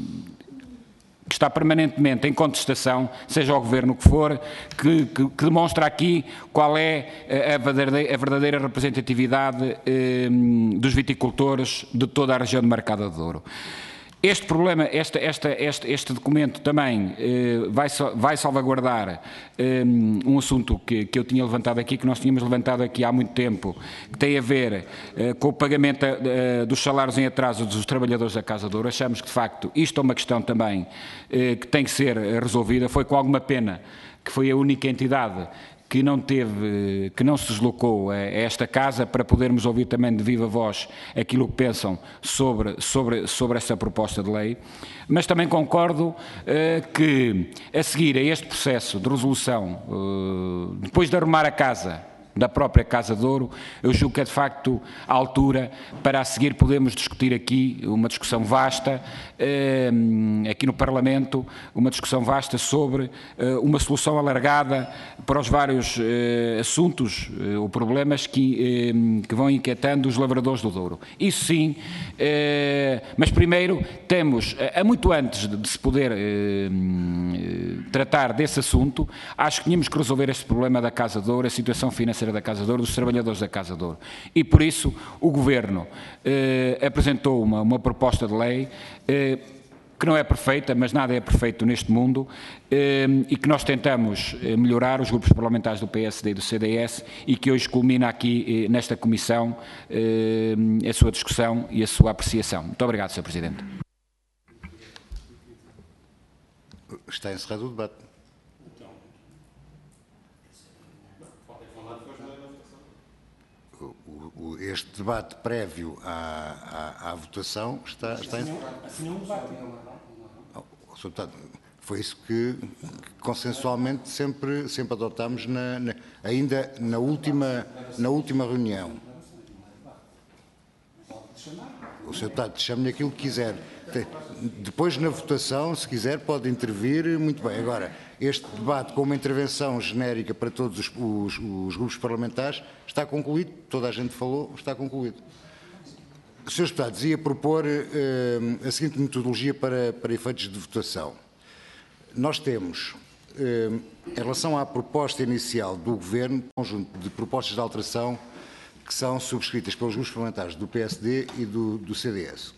que está permanentemente em contestação, seja o governo que for, que, que, que demonstra aqui qual é a verdadeira, a verdadeira representatividade eh, dos viticultores de toda a região de Marcada de Douro. Este problema, esta, esta, este, este documento também eh, vai, vai salvaguardar eh, um assunto que, que eu tinha levantado aqui, que nós tínhamos levantado aqui há muito tempo, que tem a ver eh, com o pagamento eh, dos salários em atraso dos trabalhadores da Casa de Ouro. Achamos que, de facto, isto é uma questão também eh, que tem que ser resolvida. Foi com alguma pena que foi a única entidade que não teve, que não se deslocou a esta casa para podermos ouvir também de viva voz aquilo que pensam sobre, sobre, sobre esta proposta de lei, mas também concordo eh, que a seguir a este processo de resolução, eh, depois de arrumar a casa, da própria Casa de Ouro, eu julgo que é de facto a altura para a seguir podermos discutir aqui uma discussão vasta, eh, aqui no Parlamento, uma discussão vasta sobre eh, uma solução alargada para os vários eh, assuntos eh, ou problemas que, eh, que vão inquietando os lavradores do Douro. Isso sim, eh, mas primeiro temos, a muito antes de, de se poder eh, tratar desse assunto, acho que tínhamos que resolver este problema da Casa de Ouro, a situação financeira da Casa de Ouro, dos trabalhadores da Casa de Ouro. E por isso o Governo eh, apresentou uma, uma proposta de lei eh, que não é perfeita, mas nada é perfeito neste mundo, eh, e que nós tentamos melhorar, os grupos parlamentares do P S D e do C D S, e que hoje culmina aqui eh, nesta Comissão eh, a sua discussão e a sua apreciação. Muito obrigado, senhor Presidente. Está encerrado o debate. O, o, este debate prévio à, à, à votação está, está em... Foi isso que, que consensualmente sempre, sempre adotámos, na, na, ainda na última, na última reunião. O senhor Deputado, chame-lhe aquilo que quiser. Depois, na votação, se quiser, pode intervir, muito bem. Agora, este debate com uma intervenção genérica para todos os, os, os grupos parlamentares está concluído, toda a gente falou, está concluído. senhores Deputados, ia propor uh, a seguinte metodologia para, para efeitos de votação. Nós temos, uh, em relação à proposta inicial do Governo, um conjunto de propostas de alteração que são subscritas pelos grupos parlamentares do P S D e do, do C D S.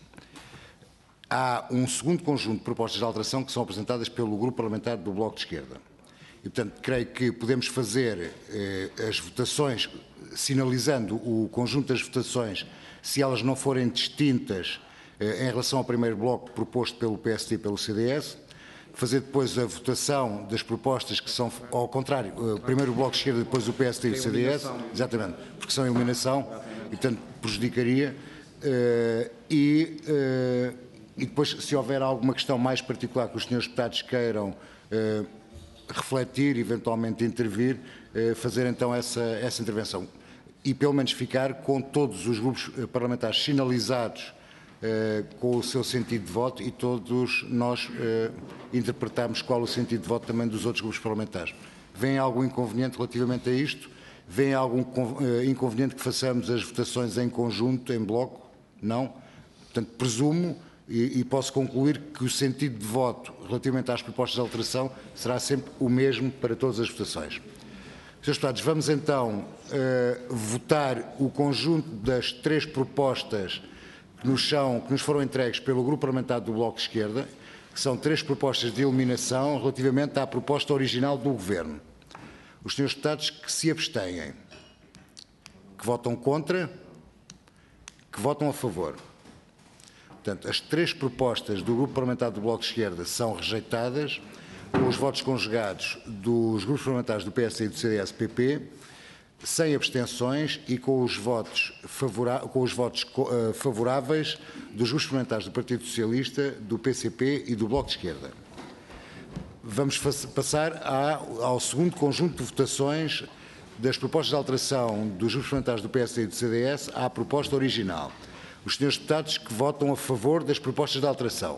Há um segundo conjunto de propostas de alteração que são apresentadas pelo Grupo Parlamentar do Bloco de Esquerda. E, portanto, creio que podemos fazer eh, as votações, sinalizando o conjunto das votações, se elas não forem distintas eh, em relação ao primeiro bloco proposto pelo P S D e pelo C D S, fazer depois a votação das propostas que são, ao contrário, o primeiro bloco de esquerda, depois o P S D e o C D S, exatamente, porque são eliminação, e, portanto, prejudicaria, eh, e... Eh, E depois, se houver alguma questão mais particular que os senhores deputados queiram eh, refletir, eventualmente intervir, eh, fazer então essa, essa intervenção. E pelo menos ficar com todos os grupos parlamentares sinalizados eh, com o seu sentido de voto e todos nós eh, interpretarmos qual o sentido de voto também dos outros grupos parlamentares. Vem algum inconveniente relativamente a isto? Vem algum eh, inconveniente que façamos as votações em conjunto, em bloco? Não? Portanto, presumo... E, e posso concluir que o sentido de voto relativamente às propostas de alteração será sempre o mesmo para todas as votações. senhores Deputados, vamos então uh, votar o conjunto das três propostas que nos, são, que nos foram entregues pelo Grupo Parlamentar do Bloco de Esquerda, que são três propostas de eliminação relativamente à proposta original do Governo. Os senhores Deputados que se abstêm, que votam contra, que votam a favor. Portanto, as três propostas do Grupo Parlamentar do Bloco de Esquerda são rejeitadas, com os votos conjugados dos grupos parlamentares do P S D e do C D S P P, sem abstenções e com os votos, favora com os votos uh, favoráveis dos grupos parlamentares do Partido Socialista, do P C P e do Bloco de Esquerda. Vamos passar à, ao segundo conjunto de votações das propostas de alteração dos grupos parlamentares do P S D e do C D S à proposta original. Os senhores deputados que votam a favor das propostas de alteração.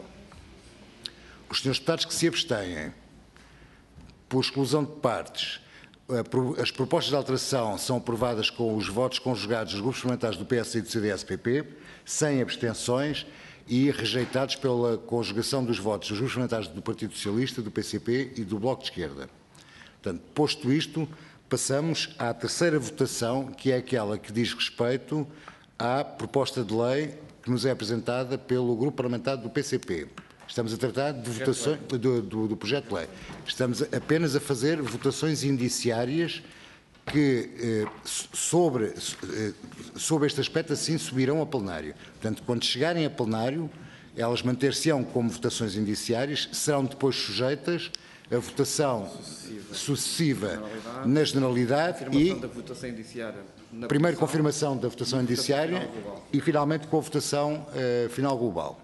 Os senhores deputados que se abstêm. Por exclusão de partes, as propostas de alteração são aprovadas com os votos conjugados dos grupos parlamentares do P S D e do C D S P P, sem abstenções e rejeitados pela conjugação dos votos dos grupos parlamentares do Partido Socialista, do P C P e do Bloco de Esquerda. Portanto, posto isto, passamos à terceira votação, que é aquela que diz respeito à proposta de lei que nos é apresentada pelo Grupo Parlamentar do P C P. Estamos a tratar de votações do, do, do projeto de lei. Estamos apenas a fazer votações indiciárias que, eh, sobre, eh, sobre este aspecto, assim subirão a plenário. Portanto, quando chegarem a plenário, elas manter-se-ão como votações indiciárias, serão depois sujeitas a votação sucessiva na generalidade e da votação indiciária. primeiro confirmação da votação indiciária e finalmente com a votação uh, final global.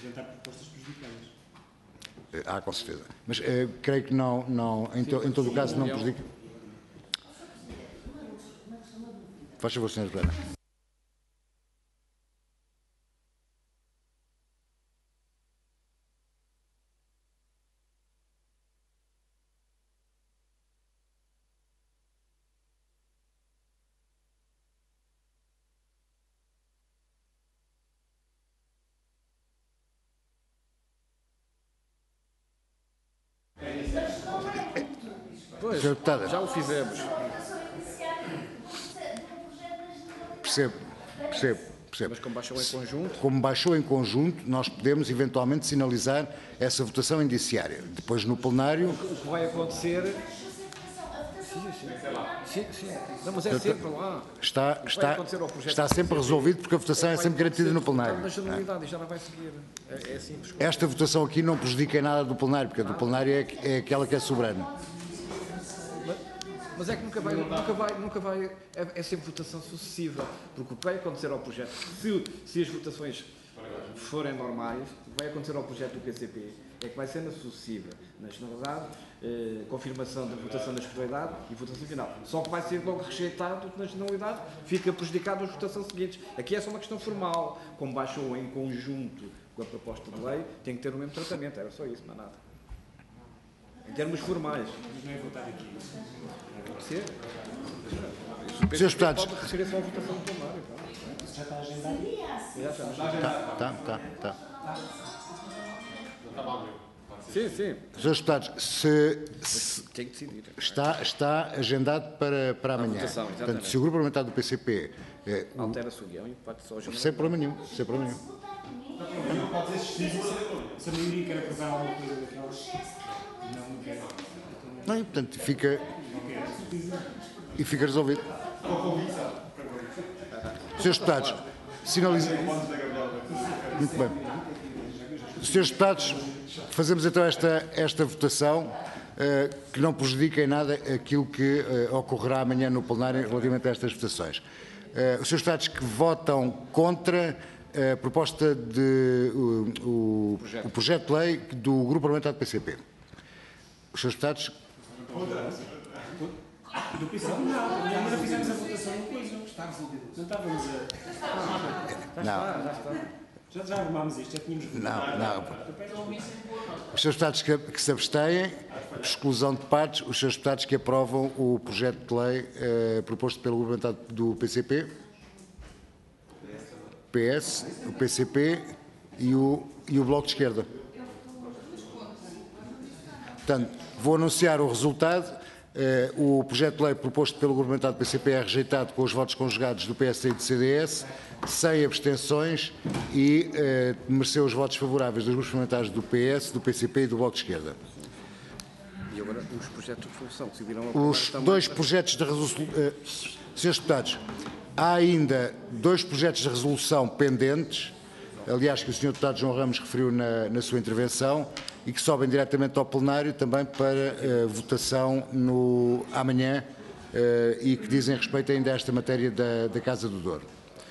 Ah, com certeza. Mas uh, creio que não, não em, to, em todo o caso, não prejudica. Faz favor, senhor Pereira. Pois, senhor Deputado. já o fizemos. Percebo, percebo, percebo. Mas como baixou em conjunto... Como baixou em conjunto, nós podemos eventualmente sinalizar essa votação indiciária. Depois, no plenário... O que vai acontecer... Sim, sim. Sim, sim. Não, mas é sempre lá. Está, está, está sempre resolvido porque a votação é sempre garantida no plenário. Na generalidade, já não vai seguir. É, é simples. Esta votação aqui não prejudica em nada do plenário, porque a do plenário é, é aquela que é soberana. Mas, mas é que nunca vai, nunca vai, nunca vai é, é sempre votação sucessiva, porque o que vai acontecer ao projeto, se, se as votações forem normais, o que vai acontecer ao projeto do P C P é que vai ser na sucessiva, na generalidade, eh, confirmação da votação da especialidade e votação final. Só que vai ser logo rejeitado na generalidade, fica prejudicado as votações seguintes. Aqui é só uma questão formal, como baixou em conjunto com a proposta de lei, tem que ter o mesmo tratamento, era só isso, não há nada. Em termos formais. Mas não é votar aqui. Pode ser. senhores Deputados. Pode referir só a votação do plenário. Isso já está agendado? Já está. Tá, tá, tá, tá. Sim, sim. senhores Deputados, se, se tem que decidir. está, está agendado para, para amanhã. votação, Portanto, se o grupo parlamentar do P C P... É, altera-se o guião e pode só agendar. sem problema nenhum, sem problema nenhum. Não pode ser justiça se a maioria quer aprovar alguma coisa daquelas. Não, não quer. Não, e, portanto, fica... E fica resolvido. senhores Deputados, sinalizem... Muito bem. senhores Deputados, fazemos então esta, esta votação uh, que não prejudica em nada aquilo que uh, ocorrerá amanhã no plenário relativamente a estas votações. Uh, os senhores Deputados que votam contra a proposta de uh, o, o projeto de lei do Grupo Parlamentar do P C P. Os senhores Deputados... Do P C P não, ainda fizemos a votação depois, não está resolvido. Não estávamos a... Não. Já, já arrumámos isto, já tínhamos... Não, não. Os senhores deputados que, que se abstêm, por exclusão de partes, os senhores deputados que aprovam o projeto de lei eh, proposto pelo Grupo Parlamentar do P C P, P S, o P C P e o, e o Bloco de Esquerda. Portanto, vou anunciar o resultado. Eh, o projeto de lei proposto pelo Grupo Parlamentar do P C P é rejeitado com os votos conjugados do P S e do C D S, sem abstenções e eh, mereceu os votos favoráveis dos grupos parlamentares do P S, do P C P e do Bloco de Esquerda. E agora os projetos de resolução que se viram... Os dois projetos de resolução... Eh, senhores deputados, há ainda dois projetos de resolução pendentes, aliás, que o senhor deputado João Ramos referiu na, na sua intervenção, e que sobem diretamente ao plenário também para uh, votação no, amanhã uh, e que dizem respeito ainda a esta matéria da, da Casa do Douro.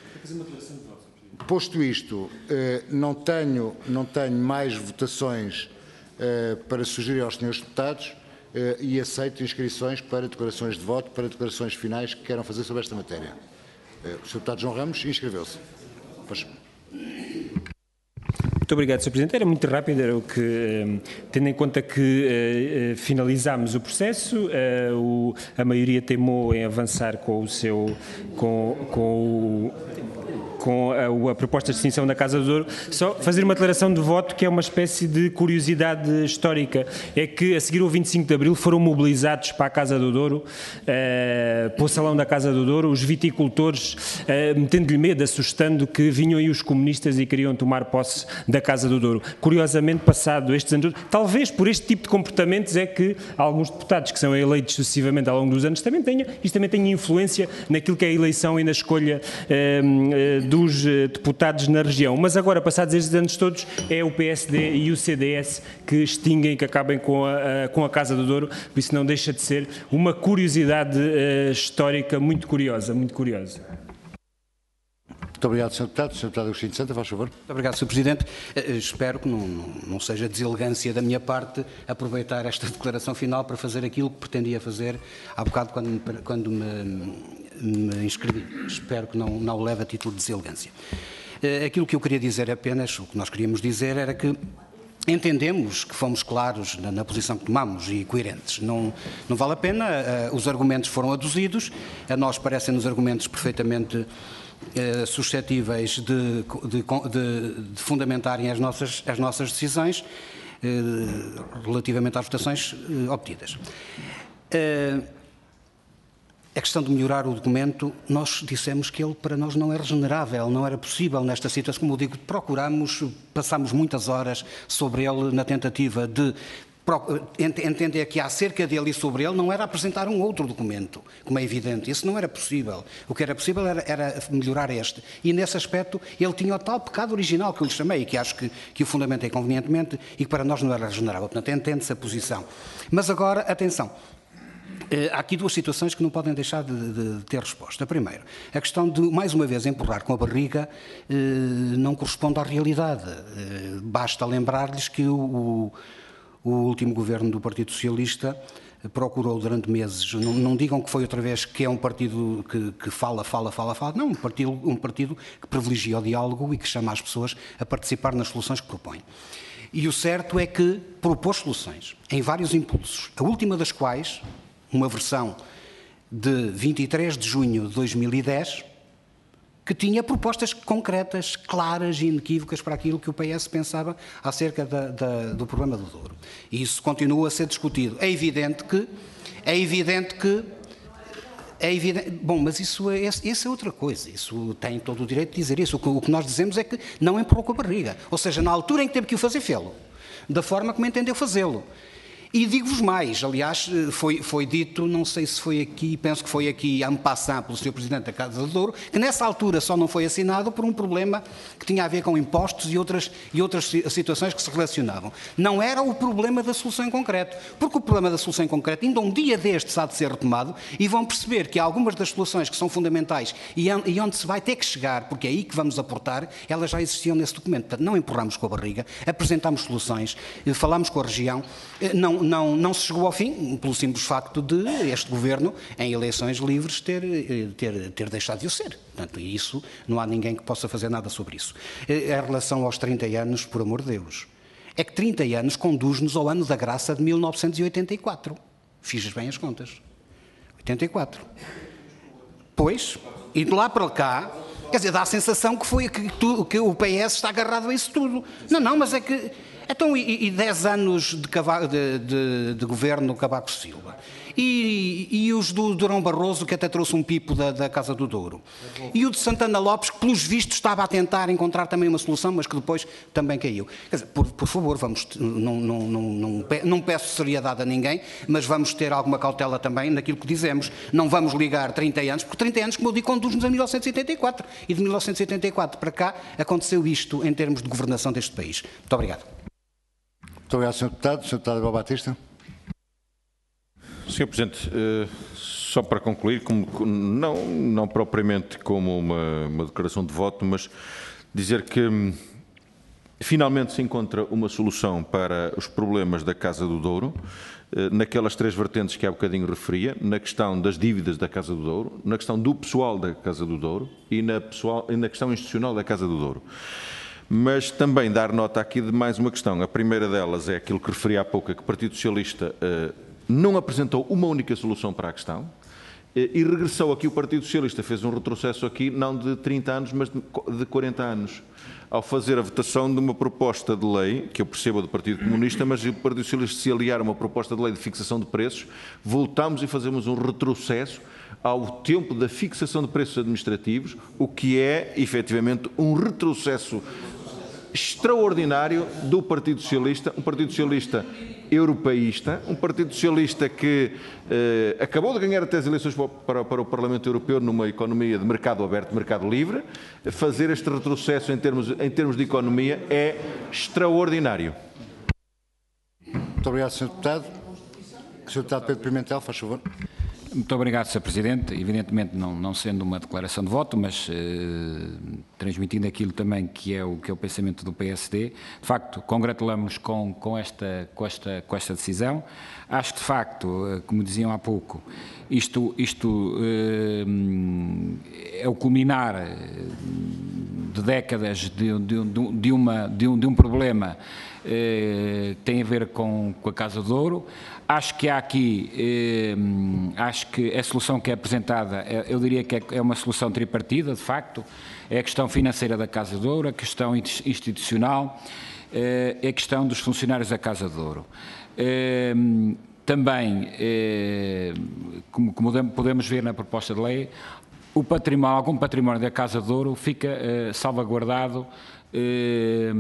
Posto isto, uh, não, tenho, não tenho mais votações uh, para sugerir aos senhores deputados uh, e aceito inscrições para declarações de voto, para declarações finais que queiram fazer sobre esta matéria. Uh, o senhor deputado João Ramos inscreveu-se. Pois. Muito obrigado, senhor Presidente. Era muito rápido, era o que, tendo em conta que uh, finalizámos o processo, uh, o, a maioria teimou em avançar com o seu, com, com o... com a, a proposta de extinção da Casa do Douro, só fazer uma declaração de voto que é uma espécie de curiosidade histórica. É que a seguir ao vinte e cinco de Abril foram mobilizados para a Casa do Douro, uh, para o Salão da Casa do Douro, os viticultores, uh, metendo-lhe medo, assustando que vinham aí os comunistas e queriam tomar posse da Casa do Douro. Curiosamente, passado estes anos, talvez por este tipo de comportamentos é que alguns deputados que são eleitos sucessivamente ao longo dos anos também tenham, isto também tem influência naquilo que é a eleição e na escolha uh, uh, dos deputados na região. Mas agora, passados estes anos todos, é o P S D e o C D S que extinguem, que acabem com a, com a Casa do Douro, por isso não deixa de ser uma curiosidade uh, histórica muito curiosa, muito curiosa. Muito obrigado, senhor Deputado. senhor Deputado Agostinho Santa, faz favor. Muito obrigado, senhor Presidente. Uh, espero que não, não, não seja deselegância da minha parte aproveitar esta declaração final para fazer aquilo que pretendia fazer há bocado quando me, quando me, me inscrevi. Espero que não, não o leve a título de deselegância. Uh, aquilo que eu queria dizer apenas, o que nós queríamos dizer era que entendemos que fomos claros na, na posição que tomamos e coerentes. Não, não vale a pena, uh, os argumentos foram aduzidos, a nós parecem-nos argumentos perfeitamente uh, suscetíveis de, de, de, de fundamentarem as nossas, as nossas decisões uh, relativamente às votações uh, obtidas. Uh, A questão de melhorar o documento, nós dissemos que ele para nós não é regenerável, não era possível nesta situação. Como eu digo, procuramos, passámos muitas horas sobre ele na tentativa de entender que acerca dele e sobre ele não era apresentar um outro documento, como é evidente. Isso não era possível. O que era possível era, era melhorar este. E nesse aspecto ele tinha o tal pecado original que eu lhe chamei e que acho que, que o fundamentei convenientemente e que para nós não era regenerável. Portanto, entende-se a posição. Mas agora, atenção. Há aqui duas situações que não podem deixar de, de, de ter resposta. Primeiro, a questão de, mais uma vez, empurrar com a barriga eh, não corresponde à realidade. Eh, basta lembrar-lhes que o, o último governo do Partido Socialista procurou durante meses, não, não digam que foi outra vez que é um partido que, que fala, fala, fala, fala, não, um partido, um partido que privilegia o diálogo e que chama as pessoas a participar nas soluções que propõe. E o certo é que propôs soluções em vários impulsos, a última das quais, uma versão de vinte e três de junho de dois mil e dez, que tinha propostas concretas, claras e inequívocas para aquilo que o P S pensava acerca da, da, do problema do Douro. E isso continua a ser discutido. É evidente que, é evidente que, é evidente, bom, mas isso é, isso é outra coisa, isso tem todo o direito de dizer isso. O que, o que nós dizemos é que não empurrou com a barriga. Ou seja, na altura em que teve que o fazer, fê-lo. Da forma como entendeu fazê-lo. E digo-vos mais, aliás, foi, foi dito, não sei se foi aqui, penso que foi aqui en passant pelo senhor Presidente da Casa do Douro, que nessa altura só não foi assinado por um problema que tinha a ver com impostos e outras, e outras situações que se relacionavam. Não era o problema da solução em concreto, porque o problema da solução em concreto, ainda um dia destes há de ser retomado, e vão perceber que algumas das soluções que são fundamentais e, e onde se vai ter que chegar, porque é aí que vamos aportar, elas já existiam nesse documento. Portanto, não empurramos com a barriga, apresentámos soluções, falámos com a região, não Não, não se chegou ao fim, pelo simples facto de este Governo, em eleições livres, ter, ter, ter deixado de o ser. Portanto, isso, não há ninguém que possa fazer nada sobre isso. Em relação aos trinta anos, por amor de Deus, é que trinta anos conduz-nos ao ano da graça de mil novecentos e oitenta e quatro. Fiz bem as contas. oitenta e quatro. Pois, e de lá para cá, quer dizer, dá a sensação que, foi, que, tu, que o P S está agarrado a isso tudo. Não, não, mas é que... Então, e, e dez anos de, Cavaco, de, de, de governo Cavaco Silva? E, e os do Durão Barroso, que até trouxe um pipo da, da Casa do Douro? E o de Santana Lopes, que pelos vistos estava a tentar encontrar também uma solução, mas que depois também caiu. Quer dizer, por, por favor, vamos, não, não, não, não, não peço seriedade a ninguém, mas vamos ter alguma cautela também naquilo que dizemos. Não vamos ligar trinta anos, porque trinta anos, como eu digo, conduz-nos a mil novecentos e oitenta e quatro. E de mil novecentos e oitenta e quatro para cá aconteceu isto em termos de governação deste país. Muito obrigado. Muito obrigado, senhor Deputado. senhor Deputado Abel Batista. senhor Presidente, só para concluir, como, não, não propriamente como uma, uma declaração de voto, mas dizer que hum, finalmente se encontra uma solução para os problemas da Casa do Douro, naquelas três vertentes que há bocadinho referia, na questão das dívidas da Casa do Douro, na questão do pessoal da Casa do Douro e na, pessoal, e na questão institucional da Casa do Douro. Mas também dar nota aqui de mais uma questão. A primeira delas é aquilo que referi há pouco, é que o Partido Socialista uh, não apresentou uma única solução para a questão uh, e regressou aqui, o Partido Socialista fez um retrocesso aqui, não de trinta anos, mas de quarenta anos, ao fazer a votação de uma proposta de lei, que eu percebo do Partido Comunista, mas o Partido Socialista se aliar a uma proposta de lei de fixação de preços, voltamos e fazemos um retrocesso ao tempo da fixação de preços administrativos, o que é, efetivamente, um retrocesso extraordinário do Partido Socialista, um Partido Socialista europeísta, um Partido Socialista que eh, acabou de ganhar até as eleições para, para o Parlamento Europeu numa economia de mercado aberto, de mercado livre. Fazer este retrocesso em termos, em termos de economia é extraordinário. Muito obrigado, senhor Deputado. senhor Deputado Pedro Pimentel, faz favor. Muito obrigado, senhor Presidente. Evidentemente, não, não sendo uma declaração de voto, mas eh, transmitindo aquilo também que é, o, que é o pensamento do P S D, de facto, congratulamos-nos com, com, esta, com, esta, com esta decisão. Acho que, de facto, como diziam há pouco, isto, isto eh, é o culminar de décadas de, de, de, uma, de, um, de um problema que tem a ver com, com a Casa de Ouro. Acho que há aqui, eh, acho que a solução que é apresentada, eu diria que é uma solução tripartida, de facto, é a questão financeira da Casa de Ouro, a questão institucional, eh, é a questão dos funcionários da Casa de Ouro. Eh, também, eh, como, como podemos ver na proposta de lei, o património, algum património da Casa de Ouro fica eh, salvaguardado, eh,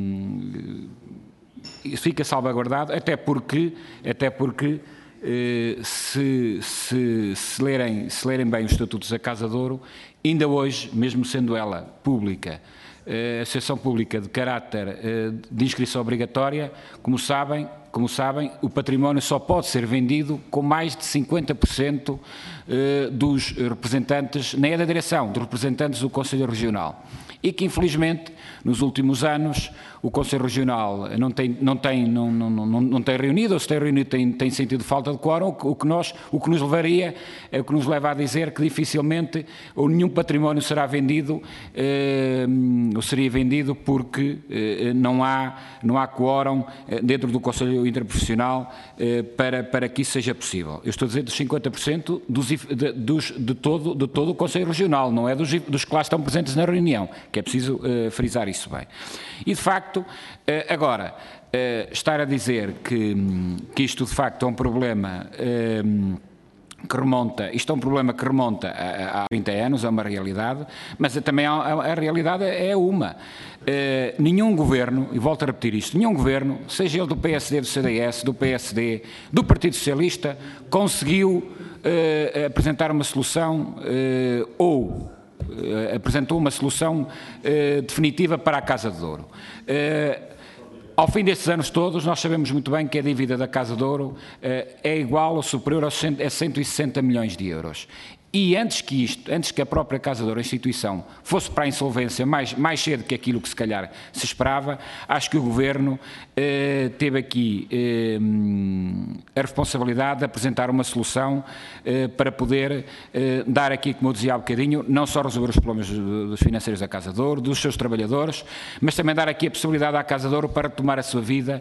fica salvaguardado, até porque, até porque eh, se, se, se, lerem, se lerem bem os estatutos da Casa de Ouro, ainda hoje, mesmo sendo ela pública, eh, associação pública de caráter eh, de inscrição obrigatória, como sabem, como sabem, o património só pode ser vendido com mais de cinquenta por cento eh, dos representantes, nem é da direção, dos representantes do Conselho Regional. E que, infelizmente, nos últimos anos, o Conselho Regional não tem, não tem, não, não, não, não tem reunido, ou se tem reunido tem, tem sentido falta de quórum, o que, nós, o que nos levaria, é o que nos leva a dizer que dificilmente ou nenhum património será vendido, eh, ou seria vendido porque eh, não há, não há quórum eh, dentro do Conselho Interprofissional eh, para, para que isso seja possível. Eu estou a dizer dos cinquenta por cento dos, de, dos, de, todo, de todo o Conselho Regional, não é dos, dos que lá estão presentes na reunião, que é preciso eh, frisar isso bem. E, de facto, eh, agora, eh, estar a dizer que, que isto, de facto, é um problema eh, que remonta, isto é um problema que remonta a, a trinta anos, é uma realidade, mas também a, a, a realidade é uma. Eh, nenhum governo, e volto a repetir isto, nenhum governo, seja ele do P S D, do C D S, do P S D, do Partido Socialista, conseguiu eh, apresentar uma solução eh, ou apresentou uma solução eh, definitiva para a Casa de Ouro. Eh, ao fim destes anos todos, nós sabemos muito bem que a dívida da Casa de Ouro eh, é igual ou superior a cento e sessenta milhões de euros. E antes que isto, antes que a própria Casa de Ouro, a instituição, fosse para a insolvência mais, mais cedo que aquilo que se calhar se esperava, acho que o Governo eh, teve aqui eh, a responsabilidade de apresentar uma solução eh, para poder eh, dar aqui, como eu dizia há bocadinho, não só resolver os problemas dos financeiros da Casa de Ouro, dos seus trabalhadores, mas também dar aqui a possibilidade à Casa de Ouro para retomar a sua vida,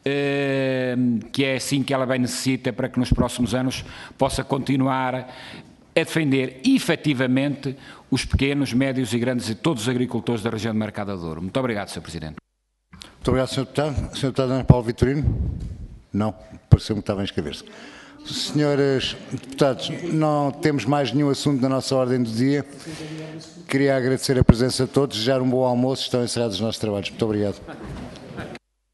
eh, que é assim que ela bem necessita para que nos próximos anos possa continuar a defender efetivamente os pequenos, médios e grandes e todos os agricultores da região de Mercado de Ouro. Muito obrigado, senhor Presidente. Muito obrigado, senhor Deputado. senhor Deputado Ana Paulo Vitorino? Não, pareceu-me que estava a inscrever-se. Senhores Deputados, não temos mais nenhum assunto na nossa ordem do dia. Queria agradecer a presença de todos, desejar um bom almoço, estão encerrados os nossos trabalhos. Muito obrigado.